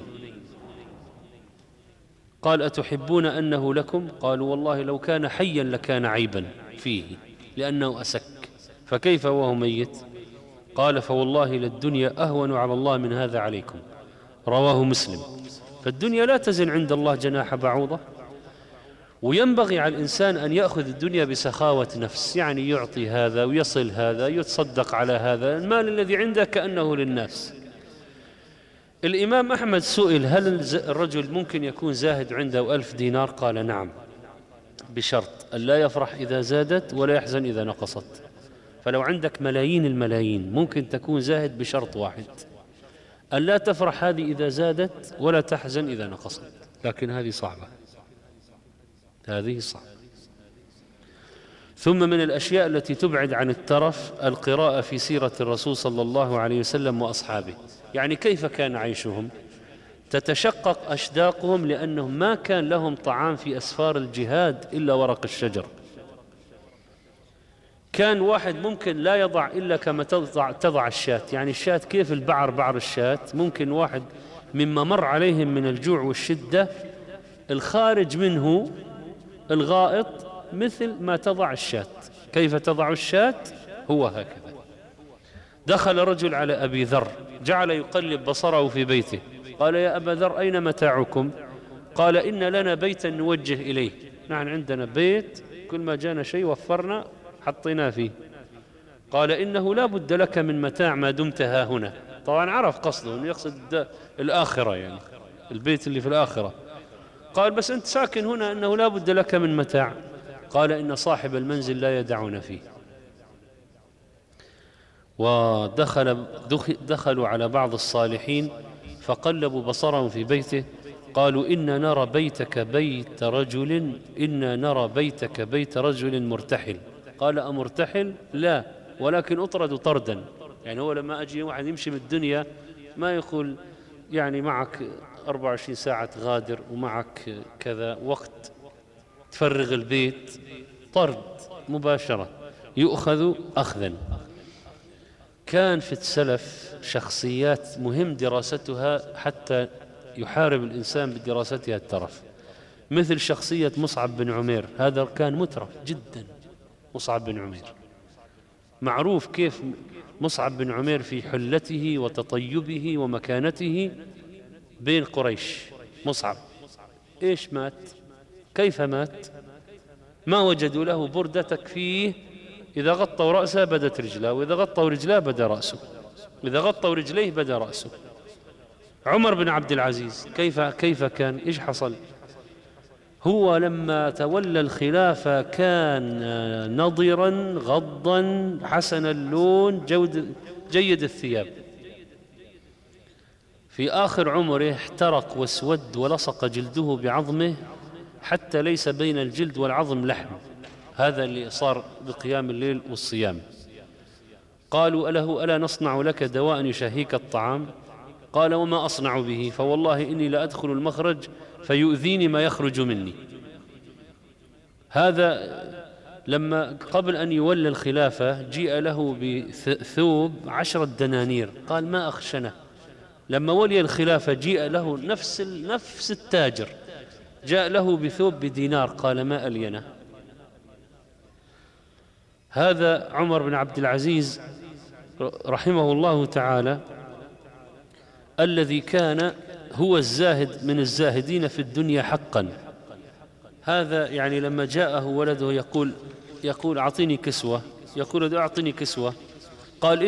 قال: أتحبون أنه لكم؟ قالوا: والله لو كان حيا لكان عيبا فيه لأنه أسك، فكيف وهو ميت؟ قال: فوالله للدنيا أهون على الله من هذا عليكم. رواه مسلم. فالدنيا لا تزن عند الله جناح بعوضة، وينبغي على الإنسان أن يأخذ الدنيا بسخاوة نفس، يعني يعطي هذا ويصل هذا، يتصدق على هذا، المال الذي عنده كأنه للناس. الإمام أحمد سئل: هل الرجل ممكن يكون زاهد عنده 1000 دينار؟ قال: نعم، بشرط أن لا يفرح إذا زادت ولا يحزن إذا نقصت. فلو عندك ملايين الملايين ممكن تكون زاهد بشرط واحد: أن لا تفرح هذه إذا زادت ولا تحزن إذا نقصت. لكن هذه صعبة، هذه صعبة. ثم من الأشياء التي تبعد عن الترف القراءة في سيرة الرسول صلى الله عليه وسلم وأصحابه، يعني كيف كان عيشهم. تتشقق أشداقهم لأنهم ما كان لهم طعام في أسفار الجهاد إلا ورق الشجر. كان واحد ممكن لا يضع إلا كما تضع الشاة، يعني الشاة كيف بعر الشاة، ممكن واحد مما مر عليهم من الجوع والشدة الخارج منه الغائط مثل ما تضع الشاة. كيف تضع الشاة؟ هو هكذا. دخل رجل على أبي ذر جعل يقلب بصره في بيته، قال: يا أبا ذر، أين متاعكم؟ قال: إن لنا بيتا نوجه إليه، نحن عندنا بيت كل ما جانا شيء وفرنا حطيناه فيه. قال: إنه لا بد لك من متاع ما دمت ها هنا. طبعا عرف قصده أنه يقصد الآخرة، يعني البيت اللي في الآخرة. قال: بس أنت ساكن هنا، أنه لا بد لك من متاع. قال: إن صاحب المنزل لا يدعون فيه. ودخلوا على بعض الصالحين فقلبوا بصرهم في بيته، قالوا: إنا نرى بيتك بيت رجل مرتحل. قال: أمرتحل؟ لا، ولكن أطرد طردا. يعني هو لما أجي واحد يمشي من الدنيا ما يقول يعني معك 24 ساعة غادر ومعك كذا وقت تفرغ البيت، طرد مباشرة، يؤخذ أخذا. كان في السلف شخصيات مهم دراستها حتى يحارب الإنسان بدراستها الترف، مثل شخصية مصعب بن عمير. هذا كان مترف جدا. مصعب بن عمير معروف كيف مصعب بن عمير في حلته وتطيبه ومكانته بين قريش. مصعب إيش مات؟ كيف مات؟ ما وجدوا له بردة تكفيه، إذا غطوا رأسه بدت رجله، وإذا غطوا رجله بدا رأسه، وإذا غطوا رجليه بدا رأسه. عمر بن عبد العزيز كيف كان؟ إيش حصل؟ هو لما تولى الخلافة كان نضرا غضا حسن اللون جيد الثياب. في آخر عمره احترق واسود ولصق جلده بعظمه حتى ليس بين الجلد والعظم لحم. هذا اللي صار بقيام الليل والصيام. قالوا: ألا نصنع لك دواء يشهيك الطعام؟ قال: وما أصنع به؟ فوالله إني لأدخل المخرج فيؤذيني ما يخرج مني. هذا لما قبل أن يولى الخلافة جيء له بثوب 10 دنانير، قال: ما أخشنه. لما ولي الخلافة جيء له نفس التاجر جاء له بثوب بدينار، قال: ما ألينه. هذا عمر بن عبد العزيز رحمه الله تعالى الذي كان هو الزاهد من الزاهدين في الدنيا حقا. هذا يعني لما جاءه ولده يقول أعطيني كسوة، يقول: أعطيني كسوة. قال: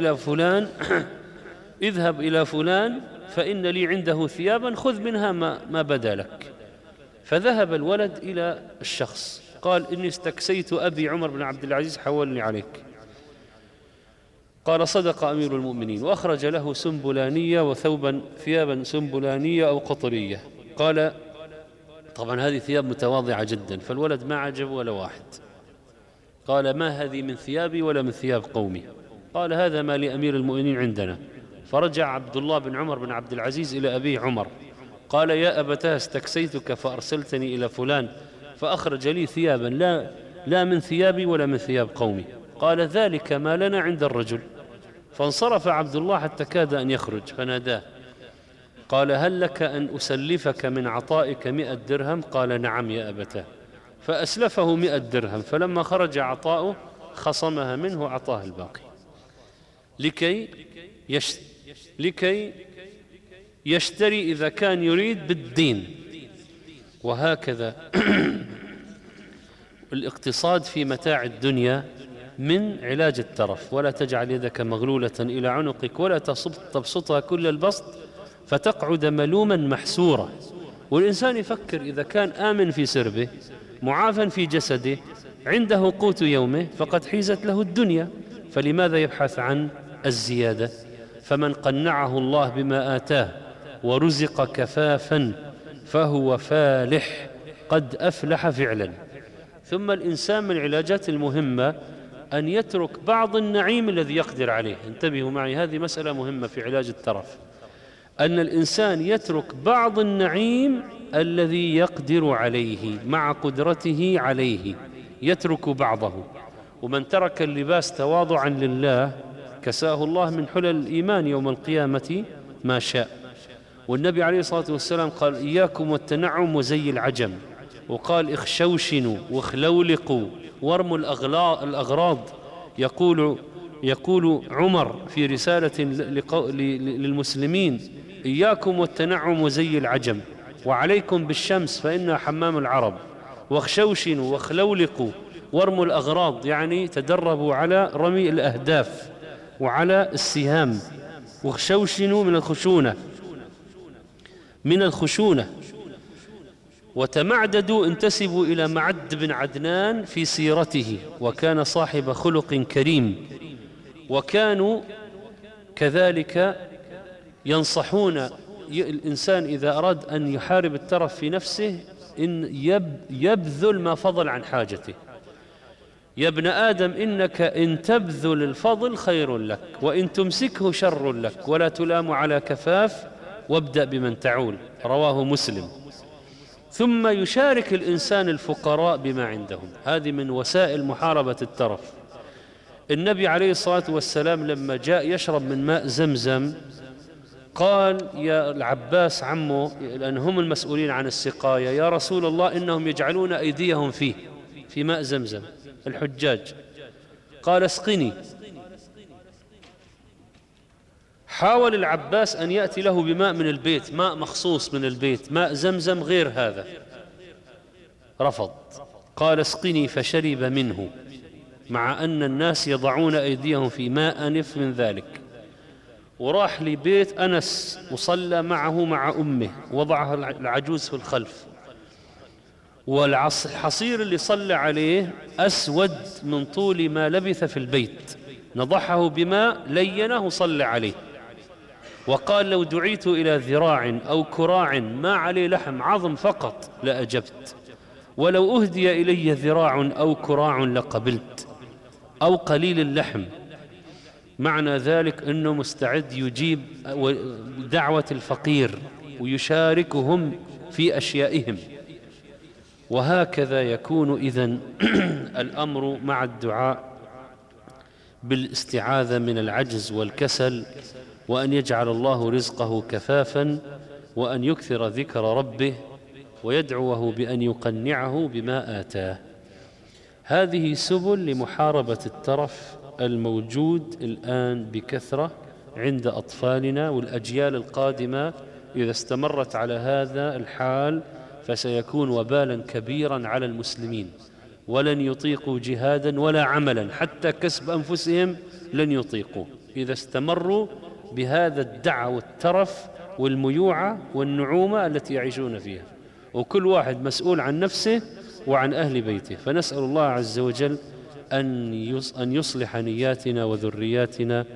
اذهب إلى فلان فإن لي عنده ثيابا خذ منها ما بدا لك. فذهب الولد إلى الشخص قال: إني استكسيت أبي عمر بن عبد العزيز حولني عليك. قال: صدق أمير المؤمنين. وأخرج له سنبلانية ثيابا سنبلانية أو قطرية. قال: طبعا هذه ثياب متواضعة جدا. فالولد ما عجب ولا واحد. قال: ما هذه من ثيابي ولا من ثياب قومي. قال: هذا ما لأمير المؤمنين عندنا. فرجع عبد الله بن عمر بن عبد العزيز إلى أبيه عمر قال يا أبتاه استكسيتك فأرسلتني إلى فلان فأخرج لي ثيابا لا من ثيابي ولا من ثياب قومي. قال ذلك ما لنا عند الرجل. فانصرف عبد الله حتى كاد أن يخرج فناداه قال هل لك أن أسلفك من عطائك 100 درهم؟ قال نعم يا أبتاه. فأسلفه 100 درهم، فلما خرج عطاؤه خصمها منه وأعطاه الباقي لكي يشتري إذا كان يريد بالدين. وهكذا الاقتصاد في متاع الدنيا من علاج الترف. ولا تجعل يدك مغلولة إلى عنقك ولا تبسطها كل البسط فتقعد ملوما محسورا. والإنسان يفكر إذا كان آمن في سربه معافى في جسده عنده قوت يومه فقد حيزت له الدنيا، فلماذا يبحث عن الزيادة؟ فمن قنعه الله بما آتاه ورزق كفافا فهو فالح، قد أفلح فعلا. ثم الإنسان من العلاجات المهمة أن يترك بعض النعيم الذي يقدر عليه. انتبهوا معي، هذه مسألة مهمة في علاج الترف، أن الإنسان يترك بعض النعيم الذي يقدر عليه مع قدرته عليه، يترك بعضه. ومن ترك اللباس تواضعا لله كساه الله من حلل الإيمان يوم القيامة ما شاء. والنبي عليه الصلاة والسلام قال إياكم والتنعم وزي العجم، وقال اخشوشنوا واخلولقوا وارموا الأغراض. يقول عمر في رسالة للمسلمين إياكم والتنعم وزي العجم، وعليكم بالشمس فإنها حمام العرب، واخشوشنوا واخلولقوا وارموا الأغراض، يعني تدربوا على رمي الأهداف وعلى السهام. واخشوشنوا من الخشونة. وتمعددوا انتسبوا إلى معد بن عدنان في سيرته، وكان صاحب خلق كريم. وكانوا كذلك ينصحون الإنسان إذا أراد أن يحارب الترف في نفسه إن يبذل ما فضل عن حاجته. يا ابن آدم إنك إن تبذل الفضل خير لك وإن تمسكه شر لك، ولا تلام على كفاف وابدأ بمن تعول. رواه مسلم. ثم يشارك الإنسان الفقراء بما عندهم. هذه من وسائل محاربة الترف. النبي عليه الصلاة والسلام لما جاء يشرب من ماء زمزم قال يا العباس عمه، لأن هم المسؤولين عن السقاية، يا رسول الله إنهم يجعلون أيديهم في ماء زمزم الحجاج. قال اسقني. حاول العباس أن يأتي له بماء من البيت، ماء مخصوص من البيت، ماء زمزم غير هذا، رفض. قال اسقني فشرب منه، مع أن الناس يضعون أيديهم في ماء أنف من ذلك. وراح لبيت أنس وصلى معه مع أمه، وضعها العجوز في الخلف، والحصير اللي صلى عليه أسود من طول ما لبث في البيت، نضحه بماء لينه وصلى عليه. وقال لو دعيت إلى ذراع أو كراع ما عليه لحم عظم فقط لأجبت، ولو أهدي إلي ذراع أو كراع لقبلت، أو قليل اللحم. معنى ذلك أنه مستعد يجيب دعوة الفقير ويشاركهم في أشيائهم. وهكذا يكون إذن الأمر مع الدعاء بالاستعاذة من العجز والكسل، وأن يجعل الله رزقه كفافا، وأن يكثر ذكر ربه، ويدعوه بأن يقنعه بما آتاه. هذه سبل لمحاربة الترف الموجود الآن بكثرة عند أطفالنا والأجيال القادمة. إذا استمرت على هذا الحال فسيكون وبالا كبيرا على المسلمين، ولن يطيقوا جهادا ولا عملا، حتى كسب أنفسهم لن يطيقوا إذا استمروا بهذا الدع والترف والميوعة والنعومة التي يعيشون فيها. وكل واحد مسؤول عن نفسه وعن أهل بيته. فنسأل الله عز وجل أن يصلح نياتنا وذرياتنا